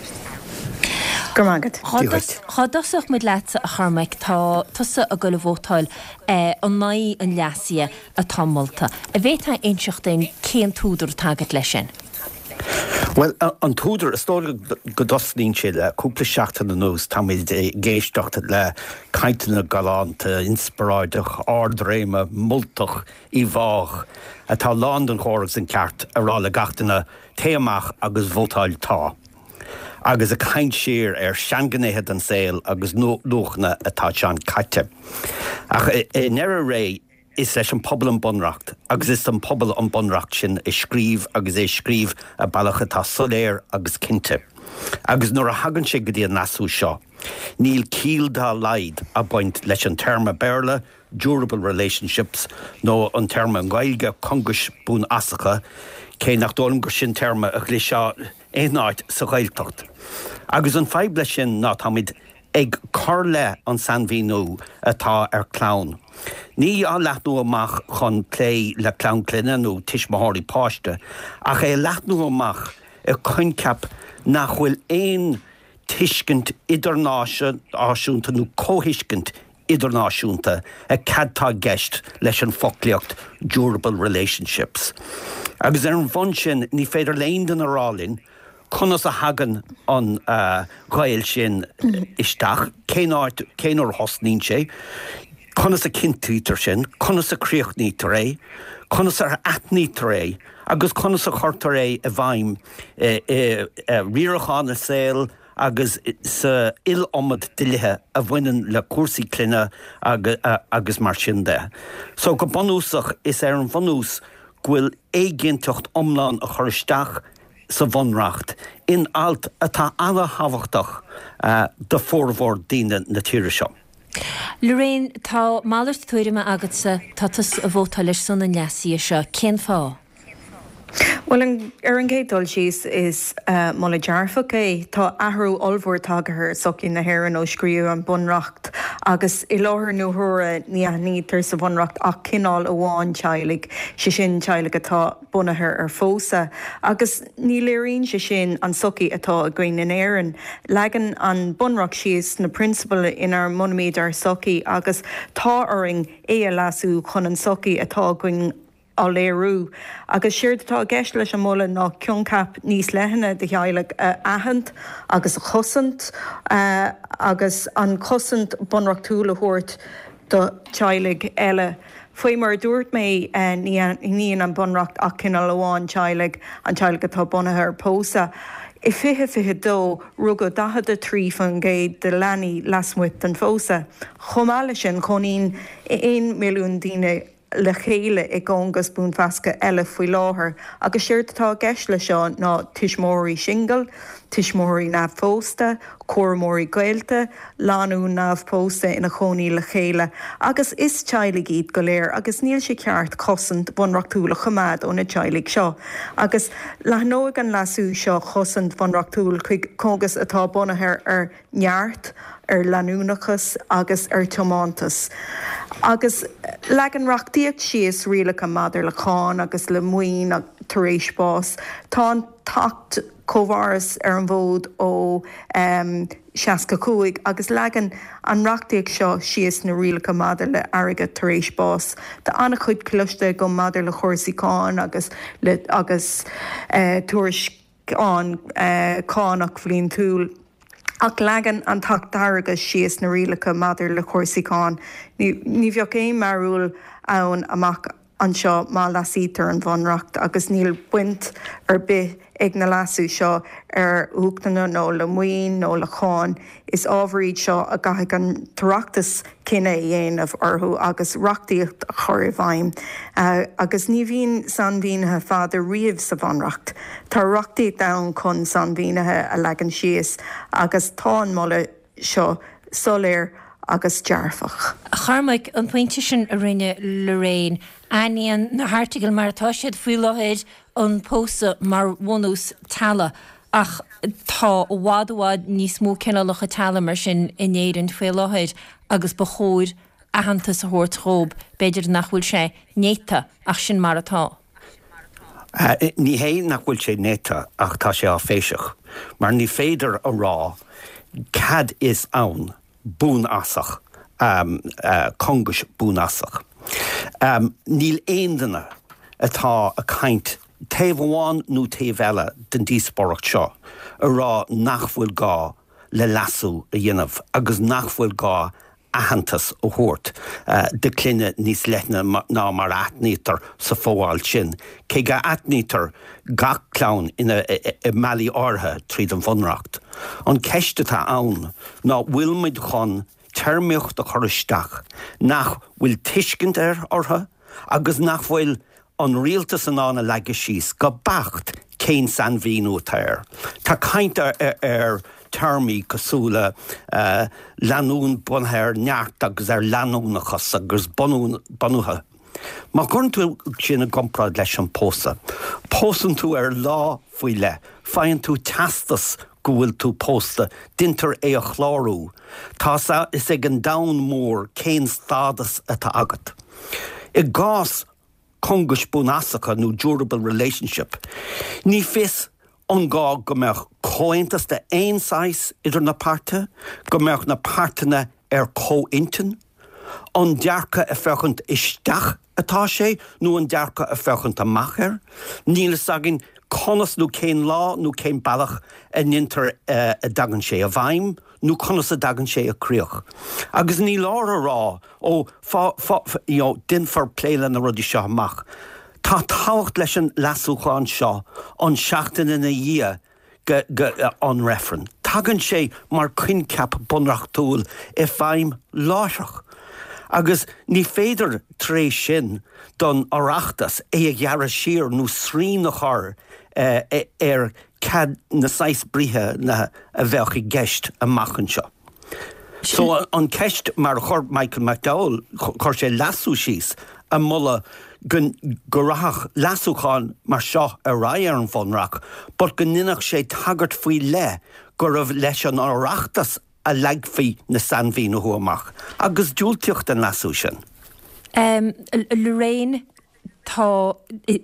Go mágad. Chádosach mud leta a charmaic tá tusa a go le bhótáil an naí an leasia a tammalta. A bhétá einseach den céan túidir tagad lei sin. Well, an túidir stóir go dosnín sé le cúpla seachtain na nús tá géisteachta le caiintena galánta, inspiráideach, ardréime, multach í bhách a tá lán an chóras an ceart a rá le gatainna téamach agus bhótáil tá. Agus a caint siar seanganéthe an saoil agus nuachna atá sean caite. Ach nera ré is leis an pobl an bunracht, agus is an pobl an bunracht sin is scríb agus é scríb a bailach atá soléir agus cinte. Agus nuair a hagann sé go dtí an nasú seo, níl cíl dá laid a baint leis an terma béarla, durable relationships, nó an terma an gailge congus bún asacha, cé nach dólam gur sin terma a lé seo énáid sa gailtocht. Agus an feible sin ná táid ag chur le an sanmhíú atá clán. Ní á leathnú amach chun lé le clán cluineanú tiismathirí páiste, ach é leathnú amach a chuincap nach bhfuil éon tuiscint idirnáisiúnta nó cóhiiscint idirnáisiúnta a cadtá gceist leis an focliacht durable relationships. Agus an bhain sin ní féidir léon den arálinn, chunas a hagan an gail sin isteach, céanár hosnín sé, chunas a cintítar sin, chunas a críochnítar é, chunas ar atnítar é, agus chunas a chuirtar é a bhaim riarachán a saoil agus sa il-omad duithe a bhainean le cuasaí cluine agus mar sin de. So go banúsach is an bhanús gfuil éigeantocht omláin a choristeach sa bhonracht in alt atá anna hafachtach de fórmhór daoine na tíire seo. Lorraine, tá málar tuairime agatsa tatas a bhótáil leis san an leasí seo cén fá? Well, an gédul síos is molla dearfach é tá ahrú olmhór tagathir socí na hhéireann ó scríú an bunracht agus i láthir nuaithre nítar sa bunracht ach cinál a bháin teiglig sé sin teiglig atá bunathir ar fósa agus ní léiríonn sé sin an socí atá a gcuin in éireann legan an bunracht síos na principal inar munamíid ar socí agus tá oring é a lasú chun an socí atá gcuin á léirú. Agus siirtá gceist leis an móla ná cioncap níos lehanana de chealaigh ahand agus a chosant agus an cosant bunrachtúla thuirt do teiglig eile. Fuoi mar dúirt mé níon an bunracht ach cinál amháin teiglig an teiglig atá bunaithe ar pósa. I fiche dó rugad 3 fan géad de leanaí lasmuit an fósa. Chomáile sin chonín 1 milliún duine le chéile I gongas bún fasca eile faoi láthair, agus siirtá gceist le seo ná tuismóirí singal, tuismóirí námh fósta, cuairmóirí gaeilta, lánú námh pósta ina choní le chéile, agus is teiglig iad go léir, agus níl sé ceart cosant bunrachtúla chumad ó na teiglig seo. Agus leithnóigh an lasú seo chosant bunrachtúil chuig cógas atá bunaithe ar neart, ar leanúnachas agus ar tomántas. Agus legan reachtaíocht síos rialacha madidir le cháin agus le muoin a taréis bás. Tá tacht cómharas ar an bhód ó 65 agus legan an reachtaíocht seo síos na rialacha madidir le airige taréis bás. Tá anna chuid cloiste go madidir le chóirsaí cáin agus tuairis cánach bhlíon túil. Ach legan an tachtaragus síos na rialacha madidir le chóirsaí cáin. Ní bheoh é marúil ann amach an seo má lasítar an bhanreacht agus níl buint ar bith ag na lasú seo ar úachtainna nó le muoin nó le cháin is ábhríd seo a gaithigh an tarachtas cinenne dhéanamh orthú agus reachtaíocht a chur bhaim. Agus ní bhíon san bhínethe fada riamh sa bhanreacht. Tá reachtaí dam chun san bhínethe a legan síos agus tá an molla seo soléir agus dearfach. Charmaigh an pointe sin a rinne le réin aíon na hartigal mar atá siad faoi láhéid an pósa mar bhúnús talla ach tá bhád níos mó cinálach a talla mar sin inéirann faoi láhéid agus ba chóir ahananta sa thuirtrób beidir nachhfuil sé néta ach sin mar atá. Ní hé nachhfuil sé néta ach tá sé á féiseach, mar ní féidir a rá cad is ann bún asach, congus bún asach. Níl éondanna atá a caint taobháin nó taobheile den díospóireacht seo a rá nachhfuil gá le lasú a dhéanamh agus nachhfuil gá ahantas ó thuirt de cluine níos leithne ná mar aithnítar sa fógáil sin. Cé ga aithnítar gach clán ina mealaí ortha tríd an bhunreacht. An ceiste tá ann ná bhfuil muid chun termíocht a choristeach nach bhfuil tuiscint ortha agus nach bhfuil an rialtas an ána leige síos go bacht cén san bhíú tair. Tá caint ar termí cosúla leanún bunthir neart agus ar leanúnachas agus banúthe. Má gon tú sin a gomráid leis an pósa. Pósan tú ar lá faoi le, fainn tú teastas go bhfuil tú pósta dintar é a chlárú. Tá is ag an dam mór cén stádas atá agat. I gás congus búnasacha nó durable relationship. Ní fis an gá go meach cóintas de éonáis idir na páirte, go meach na páirteanna ar cóintin, an dearcha a fechant isteach atá sé nó an dearcha a fechant amachir, nílas agin conas nó cén lá nó cén bailach a nintar a dagan sé a bhaim, nó conas a dagan sé a críoch. Agus ní lára rá ó din for pléile na rudí seo amach. Tá táhacht leis an lasúcháin seo an seachtain ina dhí an referen. Tagan sé mar cincap bunreachtúil I bhaim láiseach. Agus ní féidir trééis sin don áireachtas é a ghearra siar nó srí nach chur ar cad na 6 bríthe na a bheith I gceist amachchan seo. So an ceist mar chur Michael McDowell chuir sé lasú síos a mulla goraach lasúcháin mar seo a rair an bhunreacht, but go ninach sé tagart faoi le go raibh leis an áireachtas a leagfaí na sanmhína huamach. Agus dúilteocht an lasú sin. Lorraine, tá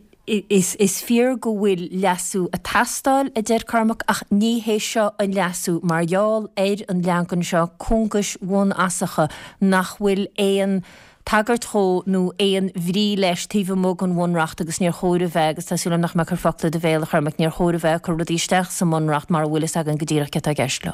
is fear go bhfuil lasú a tastáil a deir carmach ach ní hé seo an lasú marall éiad an leangan seo congus bhún asacha nach bhfuil éon tagart thó nó éon bhrí leis tíomh móg an bhunreacht agus níor chóir bheith agus tásúla nach me chu fachta de bhéile charmach níor chóir bheith chu rudíisteach sa bhunreacht mar bhfuil is agan go dtíach a gceistlo.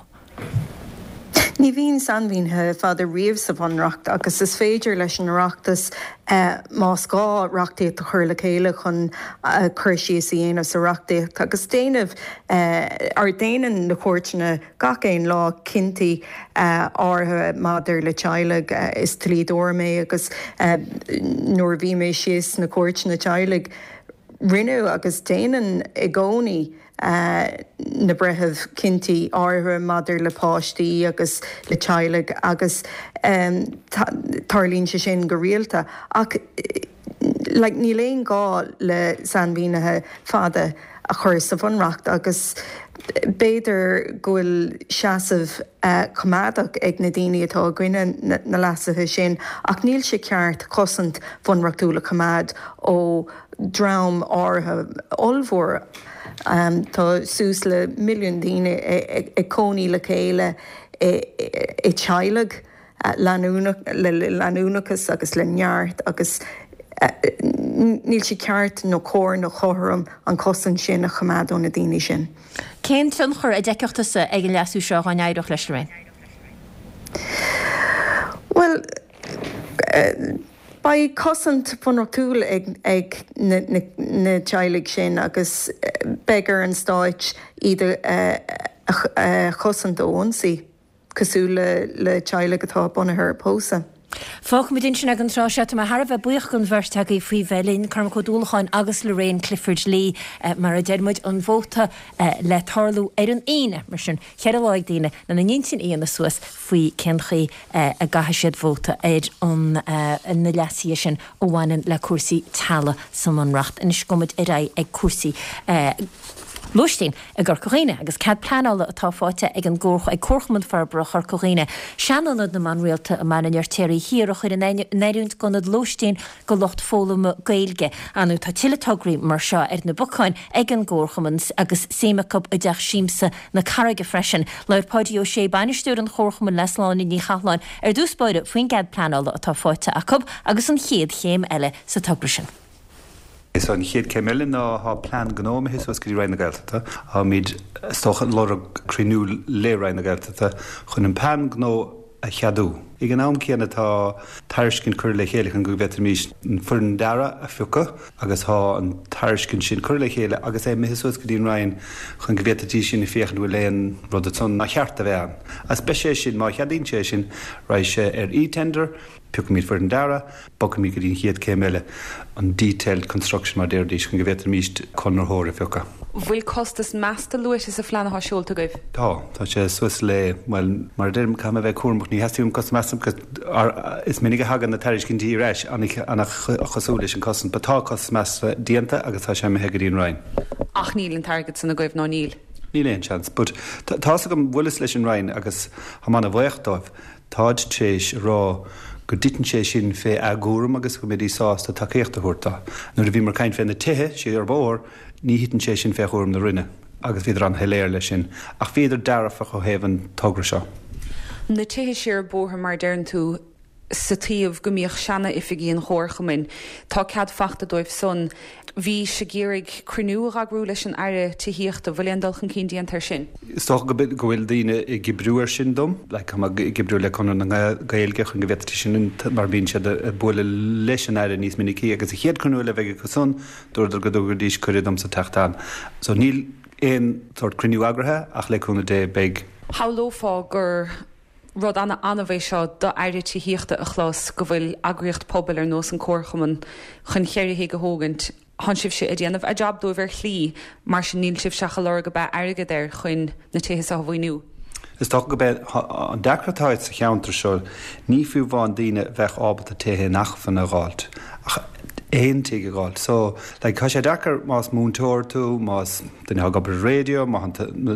Ní bhíon sanmhínthe fada riamh sa bhanreacht agus is féidir leis an reachtas más gá reachtaíocht a chur le chéile chun chuir síos a dhéanamh sa reachtaíocht agus déanamh ar déanaan na cuairteanna gach éon lá cinntaí átha maidir le teaghlaigh is trídóir mé agus nuair bhí mé síos na cuairteanna teaghlaigh rinneú agus déanaan I gcónaí na bretheh cinntaí átha maidir le páistí agus le teaghlaigh agus tarlíonn sé sin go rialta ach ní léon gá le sanmhínethe fada a chur sa bhunreacht agus béidir gohfuil seasamh comadach ag na daoine atá gcuine na lasathe sin ach níl sé ceart cosint bhunreachtúla comad ó drám átha olmhór. Tá sús le milliún daoine ag cónaí le chéile I teaghlaigh leanúnachas agus le neart agus níl sé ceart nó cóir nó chotharm an cosan sin a chamadú na daoine sin. Cén tún chur a deiceachtacha ag an leasú seo an éireach leis rain? Well, Ba cosint fanúil ag na teilig sin agus begar an stáit iad chosint ónsaí cosú le teilig atá bunathe pósa. Fách mu din sin ag an rá se a Har bheith buoch gon bhirrteagaí faoi bhelín chum go dúlaáin agus le réon Clifford Lee mar a deirmuid an bhóta le tarlú ar an aine mar sin chead láid daine na níon sin íon na suas faoi cenchaí a gathe siad bhóta ar an na lesaí sin ó bhhainean le cuasaí talla san an racht in scomid ar ag cuasaí Lúistín a gur coghéine agus cad planála atá fáte ag an ggóch ag cuachmund farbre chu coghéine. Seananad na man réalta a man ar téirí hir a chuir neirúnt gonad Lúistín go locht fólum gailge anú tá tiiletágraí mar seo ar na bucáin ag an ggóchamans agus sémacab a deach síimsa na carige freisin leir páidí ó sé banistúr an chórchaman lesláin ní chaláin ar dúspóide faoin gad planála atá fáte a cub agus an chéad chéim eile sa tabrisin. Is an chéad céile ná há plán gnómithis was gurí reinna gailtata, há míid stochan lora crinú le reinna gailtata chun an plán gnó a cheadú. I gan nám céanna tá tairiscin cur le chéile an go bhetar mís an furin dara a fiúcha agus há an tairiscin sin cur le chéile agus é mithis was gurí rain chun go bhetartí sin i féchan bhfuil léon rud atón na cheart a bhean. As speisié sin má cheadín sé sin raid sé ar e-tender, piúcha míid furin dara, bocha mí go dtín chéad céile an detailed construction mar déir dís chun go bhetar míist chunar thóir a fiúcha. Bhfuil costas measta luis is a fleanna seolta goibh? Tá sé suas le mar déirm cha bheith cuamach ní heúm cos meam is minic a hagan na tairiscin tí reis anna chosú leis an cosan, ba tá cos measta dianta agus tá sé me hegaríon rain. Ach níl an target san na goibh ná níl? Níl éon chans, but tá go bhfuilis leis an rain agus ha manna bhhaochtdóibh táid tééis rá go ditan sé sin fé agúram agus go médí sásta takeíochtta thuirta. Nuair a bhí mar caiin féna tithe sé ar bór, ní hitan sé sin fé chóm na rinne, agus bhíidir an heléir lei sin, ach féidir dearafa go héhann togra seo. Na tithe sé ar bótha mar dearn tú sa tíomh gomíoch seanna ifigí an chórchamin, tá cead fachta dóibh son, hí sé géirigh cruú agrú leis an aire tííochtta bhfuilendalchan cín díon tar sin. Is tó go bhfuil daine i gibrúir sin dom, le gibrú le chun na gailge chun go bheití sin mar bín se bula leis an aire níos minicí, agus i chéad cruú le bheith go son dúidir go dúgur díos chuirdom sa techtán. So níl éon tort cruú agrathe ach le chuna dé beig. How lófá gur rud anna bhéh seo do aire tííochtta a chlás go bhfuil agriocht poblbal ar nós an córchaman chun chéirihé go hógant han sibh sé a déanamh a jobdó bhar chlí mar sin níl sibh seach le go bheith airige ir chuin na tuthe a bhhainú. Is tó go bheith an decratáid sa cheantar seo ní fiú bháin daine bheith ábal a tuthe nach fan a gáilt. Éontíige gáil. So cá sé dechar más múntóir tú, más den ha gobar radio, má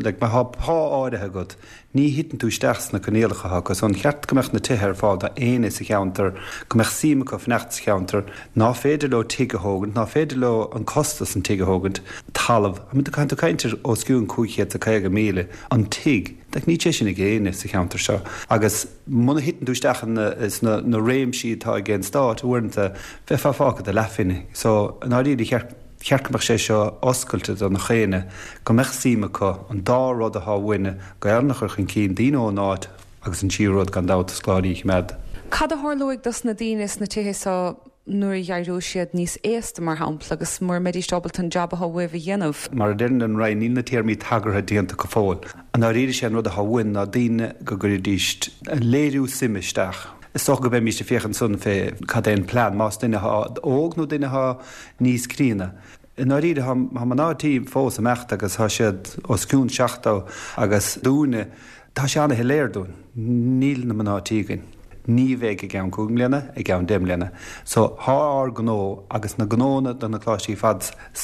pá áirithe go. Ní hitan tú steachs na canéalacha agus an cheart gombeach na tithe fád a éine sa cheantar, gombeach síimecha fnecht sa cheantar, ná féidir le tiigeógant, ná féidir le an costas an tiigeógant talamh. A muid caiint caiintear ó sciún cúichéad a 100 míle an tiig. Dag ní sé sin géine sa cheantar seo. Agus muna hitan tú steachan is na réim siad tá gén stát uanta bheith fágad a lefinine. So an áíí chearcamach sé seo oscailte an na chéine go meach síimecha an dárád a háhaine go arnachar chun cín díó náid agus an tíród gan dát sláí mead. Cad a thláigh dus na daoine na tuthe nuair dhearú siad níos éasta mar hampla agus mór medístabalt an job a bhfuh dhéanamh. Mar déan an rain ní na tíirmí tagartha déanta go fáil. An áíidir sé rud a hahain na daine go gur díist an léirú simisteach. Is tó go bheith mí sé féchan sun fé cad éon plán más duine óg nó duine níos crína. In áíide ha man átí fós amecht agus há siad ó sciún seachtá agus dúne tá se anna heléirún, níl na man átígann. Ní bheith i gceann cúm lena i gceann dim lena. So thá gnó agus na gnóna don na chláisí fad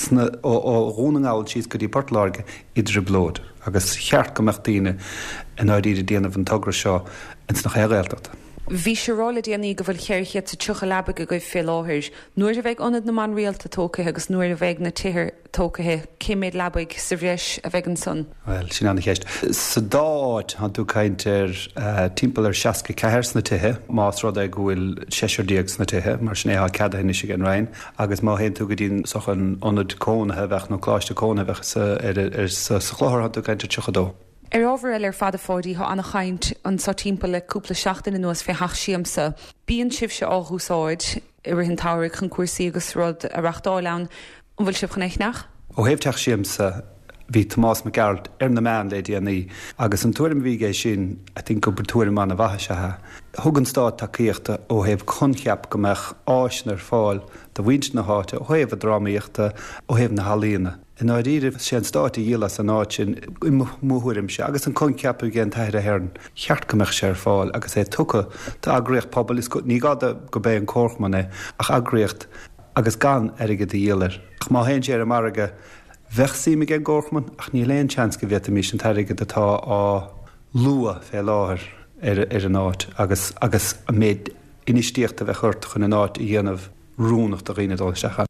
ó rúnaáil síos go dtí portláge idir blód, agus cheart go meach daine in áíide déanamh an tugra seo ins nach chéréaltat. Bhí serála déanaí go bhfuil cheirchéad sa tucha leaba go goibh fé láthir. Nuair a bheith anad na man réalta tócathe agus nuair a bheith na títhir tócathe céméad lebaig sa bhreis a bheith an son. Well, sin anna chéist. Sa dáid han tú caintear timppel ar 60 cehairs na tuthe, más rud ag bhfuil 60 na tuthe, mar snéá cadthe is an rain, agus má hen tú go dtín soch an onad cónathe bheith nó chláiste cóna bheith ar sa chláthir han tú caintear tuchadó. Ábhar eile ar fada fádaí tha anna chaint an sa timppla le cúpla seachtain in nuas fé heach siamsa. Bíonn sibh se áthúsáid hin táir chun cuasaí agus rud a reachtáilán an bhfuil sib chunéich nach? ó héh teach siamsa hí Tomás McGarrett na man le déanaí agus an tuairim bhí é sin a tin go túirim man a bhaithethe. Thugann stáit takeíochta ó héh concheap go meach áisnar fáil do bhaint na háte ó héh a drámaíochta ó héh na halína. In áíidir sé an stáit dhéala san áit sin i múthúirim se agus an conceapú gén tair a hearn cheart go meach sé ar fáil agus é tucha tá agréocht pobl is ní gada go bé an cóchmanna ach agréocht agus gan aige dhéalar. Ach má héon sé ar marige bheithsí me gé gcóchman ach ní léon chans go bhíta mí an taige atá á lua fé láthir ar an áit agus méid inistíochtta bheith chuirt chun an áit i dhéanamh rúnach do riine dul secha.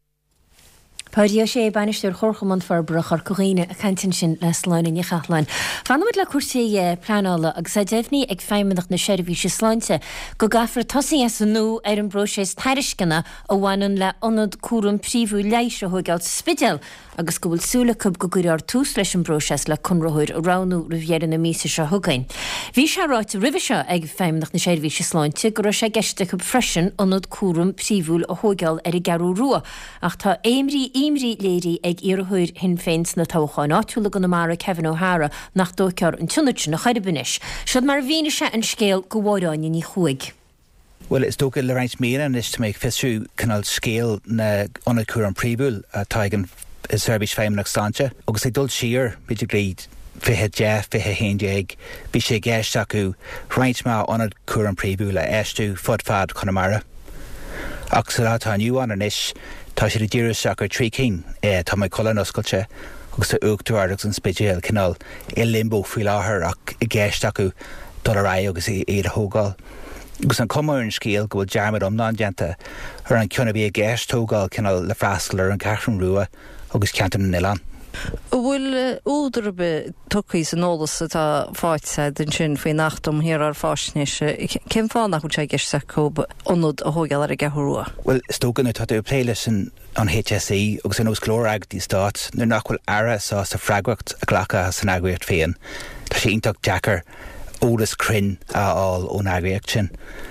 Páirí sé banisteir chorchaman farbrach ar coghine a cantin sin les lein in chalain. Fanmuid le cuasaí planála agus a défhní ag féimeach na seirbhí se sláinte go gafra tosaí san nó ar an broséis tairiscanna ó bhhaann le anad cuaram príomhú leiise thugáil spidal agus go bhfuil súla cub go gúir tús leis an broséis le chunrathúir ránú rihéan na mísa se thugain. Bhí se ráit rihise ag féimeach na seirbhí se sláinte go sé geiste go freisin anad cuaram príomhúil a thugáil ar i garú rua ach tá éimrí léirí ag iarthúir hin féins na tócháin áitiúla go na mara Kevin O'Hara nach dócear an tunnit na chaidibinis. Siad mar bhíine se an scéal go bhráin ní chuig. Well, it's dócha le raint mían is to make fisú canal scéal na anad cuaran príbúil a taigan service féimeach stante. Agus ag dul siar beidir gríd fithe de, fithe héindeag, bhí sé gceist acu raint má anad cuaran príbúil a eistú fud Connemara. Ach sa tá nniuán an isis tá sé ddíras seach ar trí cín tá mai colan oscailte agus tá uachtarach an spidéal cinál i limbo faoi láthair ach i gceist acu dul a agus iad a thógáil. Agus an cumar an scéal go bhfuil dearmad omláin déanta ar an ceanna bhí a gceist tógáil cinál le freastal ar an cearthan rua agus ceantan na Ilan. Bhfuil údarbe tucaí an ólas atá fáitse den sin faoi nachtom hir ar fásneise. Cén fánach bhúil sé gceiste cób anad a thógáil ar a gceathrúa? Well, is tóganna tá pléiles an HSE agus an osclóraig dí stát nuair nach bhfuil ara sa freagracht a ghlacha san agréocht féin. Tá sé ionach deachar ólas crin áil ón agréocht sin.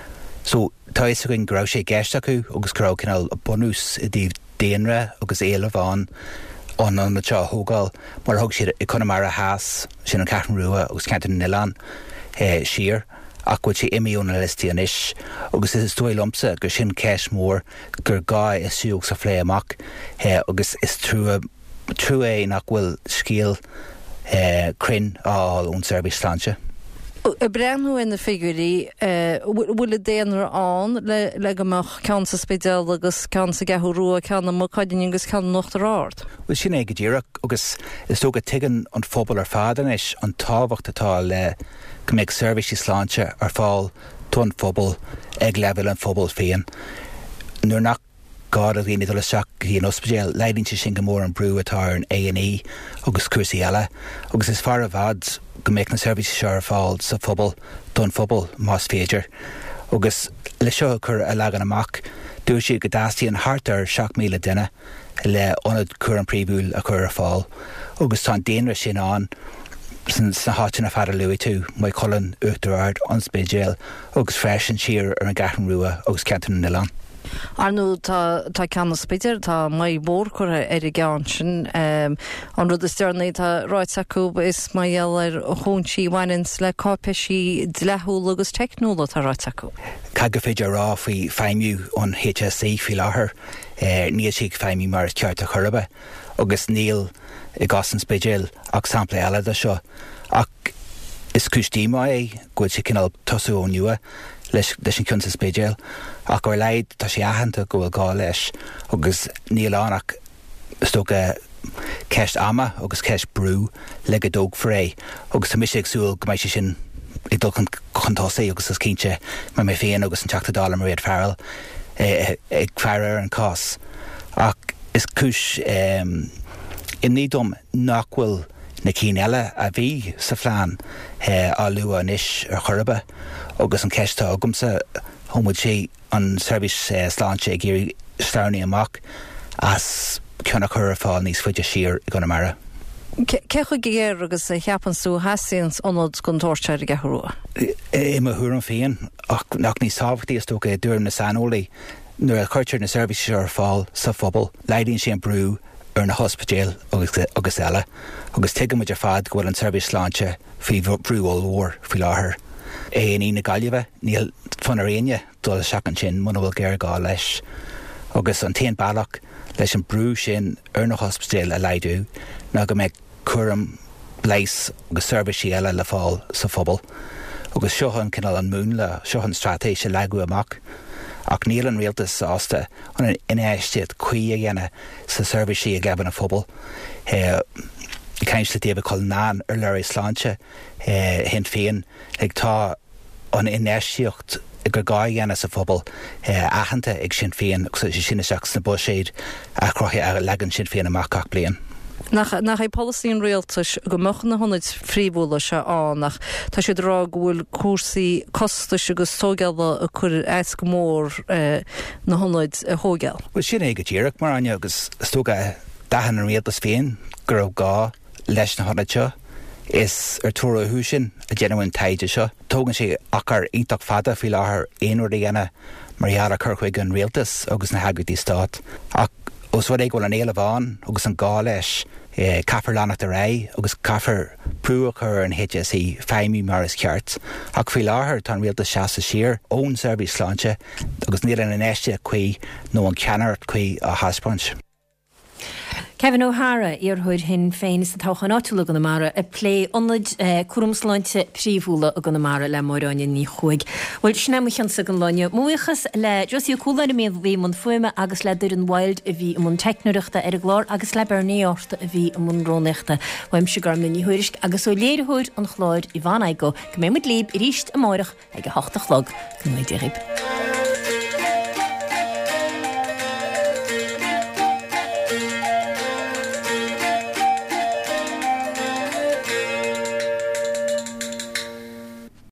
So tá is agin grá sé gceist acu agus grá cinál a bonús i dtíobh déanra agus éile bháin an na teo thógáil mar thug siad i Connemara háas sin an cearthan rua agus ceantan na Ilan siar ach bhfuil sé imíúna listí an isis agus is dóil lomsa gur sin ceis mór gur gá is siúg sa phlé amach agus is trú é nach bhfuil scíal crin áil ón service stante. I breanú in na figurí bhfuil déanaar an le goach cansa spidal agus cansa gethúrúa ceanna má caiidirn agus cean nach rád. Bhfuil sin é go ddíireach agus is tóga tuigean an phobal ar fadan is an táhacht atá le go méid service sláinte ar fáil tún phobal ag lefuil an phobal féin. Nuair nach gád a dhíine dul seach hí an ospidéal leidínte sin go mór an brú atá an A&E agus cuasaí eile agus is far a bhad go méid na service seo ar fáil sa phobal don phobal más féidir. Agus le seo chur a legan amach dúir siad go dástaí an hartar 7,000 duine le anad cuaran príbúil a chur ar fáil. Agus tá déanra sin an sa háitina fada luí tú mai colan uachtarard an spidéal agus freisin siar ar an cearthan rua agus ceantan na Ilan. Arnú tá ceanna spidir tá mai mór chur ar i gceann sin an rud is dearnaí tá ráit acu is mai eall ar chónsí bhainins le cápeisí dlethúil agus technúla tá ráit acu. Cad go féidir rá faoi feimmiú an HSE faoi láthair níl siad feimmiú mar ceart a churbe agus níl i gas an spidéal ach sampla eile de seo ach is cúistí mai gúil si cinál tosú ó nua leis an cunta spidéal ach ar leid tá sé ahananta go bhfuil gá leis agus níl annach tóga ceist ama agus ceist brú le go dóg fré agus tá mis agsúil go mbeidh sin i dul chutásaí agus is cínte mar mé féin agus an teachtadála mar réad fearil ag fearir an cás ach is cúis i ní dom nachhfuil na cín eile a bhí sa phlean á lua inis ar chorbe agus an ceiste agumsa thomúid sé an service sláinte ag géirí stairní amach as ceanna chur ar fáil níos fuide siar i Connemara. Cecha géir agus cheapan sú hasíons anad gon tóirteir i gceathrúa? Ima thuúran féin ach nach níos tábhachtaí is tóga dúirm na sanolaí nuair a chuirtear na service ar fáil sa phobal, leidíonn sé an brú ar na hospidéal agus eile, agus tuige muidir fad go bhfuil an service sláinte fí brúáil mhór fí láthair. Í na gaiileh níl fanar aine dul seacan sin muna bhfuil géir gá leis, agus an taon bailach leis an brú sin ar na hospidéal a leidú, ná go méid cuaram leis agus service eile le fáil sa phobal, agus seohan cinál an mún le seohan stratéise leagú amach, ach níl an rialtas ásta an inéistead cuí a dhéana sa service a gaban a phobal. Caiins le déobh chul nán ar leir sláinte hen féin ag tá an inéisteocht gur gá dhéana sa phobal aitheanta ag sin féin agus sinna seach na buséid a crothe a legan sin féin amach ach blian. Nach é policy'n réaltas go moch na honnaid fríbúla se ánach tá sé rá bhfuil cuasaí costas agus tógeala a chur eis go mór na honnaid thógeal. Well sin é go ddíireach mar aine agus tóga dahan an réaltas féin gur gá leis na honnaid seo is ar túra húsin a genuine taide seo. Tógann sé achar ítach fada fi láthair éonúir dhéana mar dhearra chuirchuig an réaltas agus na hagaidí stát. Ach os bhfuil ag bhfuil an éile bháin agus an gá leis caafar lánach de ré agus caafar prúach ar an HSE feimí mar is ceart. Ach fi láthair tá réaltas seasta siar ón service sláinte agus níl an éiste chuí nó an ceanart chuí a haspáint. Kevin O'Hara iarthúir hin féin is táchan átúla gan mara a plé onid cuarumsláinte príomhúla a gan mara le móráine ní chuig. Bhfuil snemachan sa gan láine muochas le Josí cúla a méad bhí mun fuime agus le dur an wild a bhí mun technoireachta ar a glár agus le bernéorta a bhí mun róneachta. Bhaim se gar na níhuiirisk agus ó léirthúir an chláid i bhana go mé mud líb i ríist a máireach ag a 8 chlog gan mé dirib.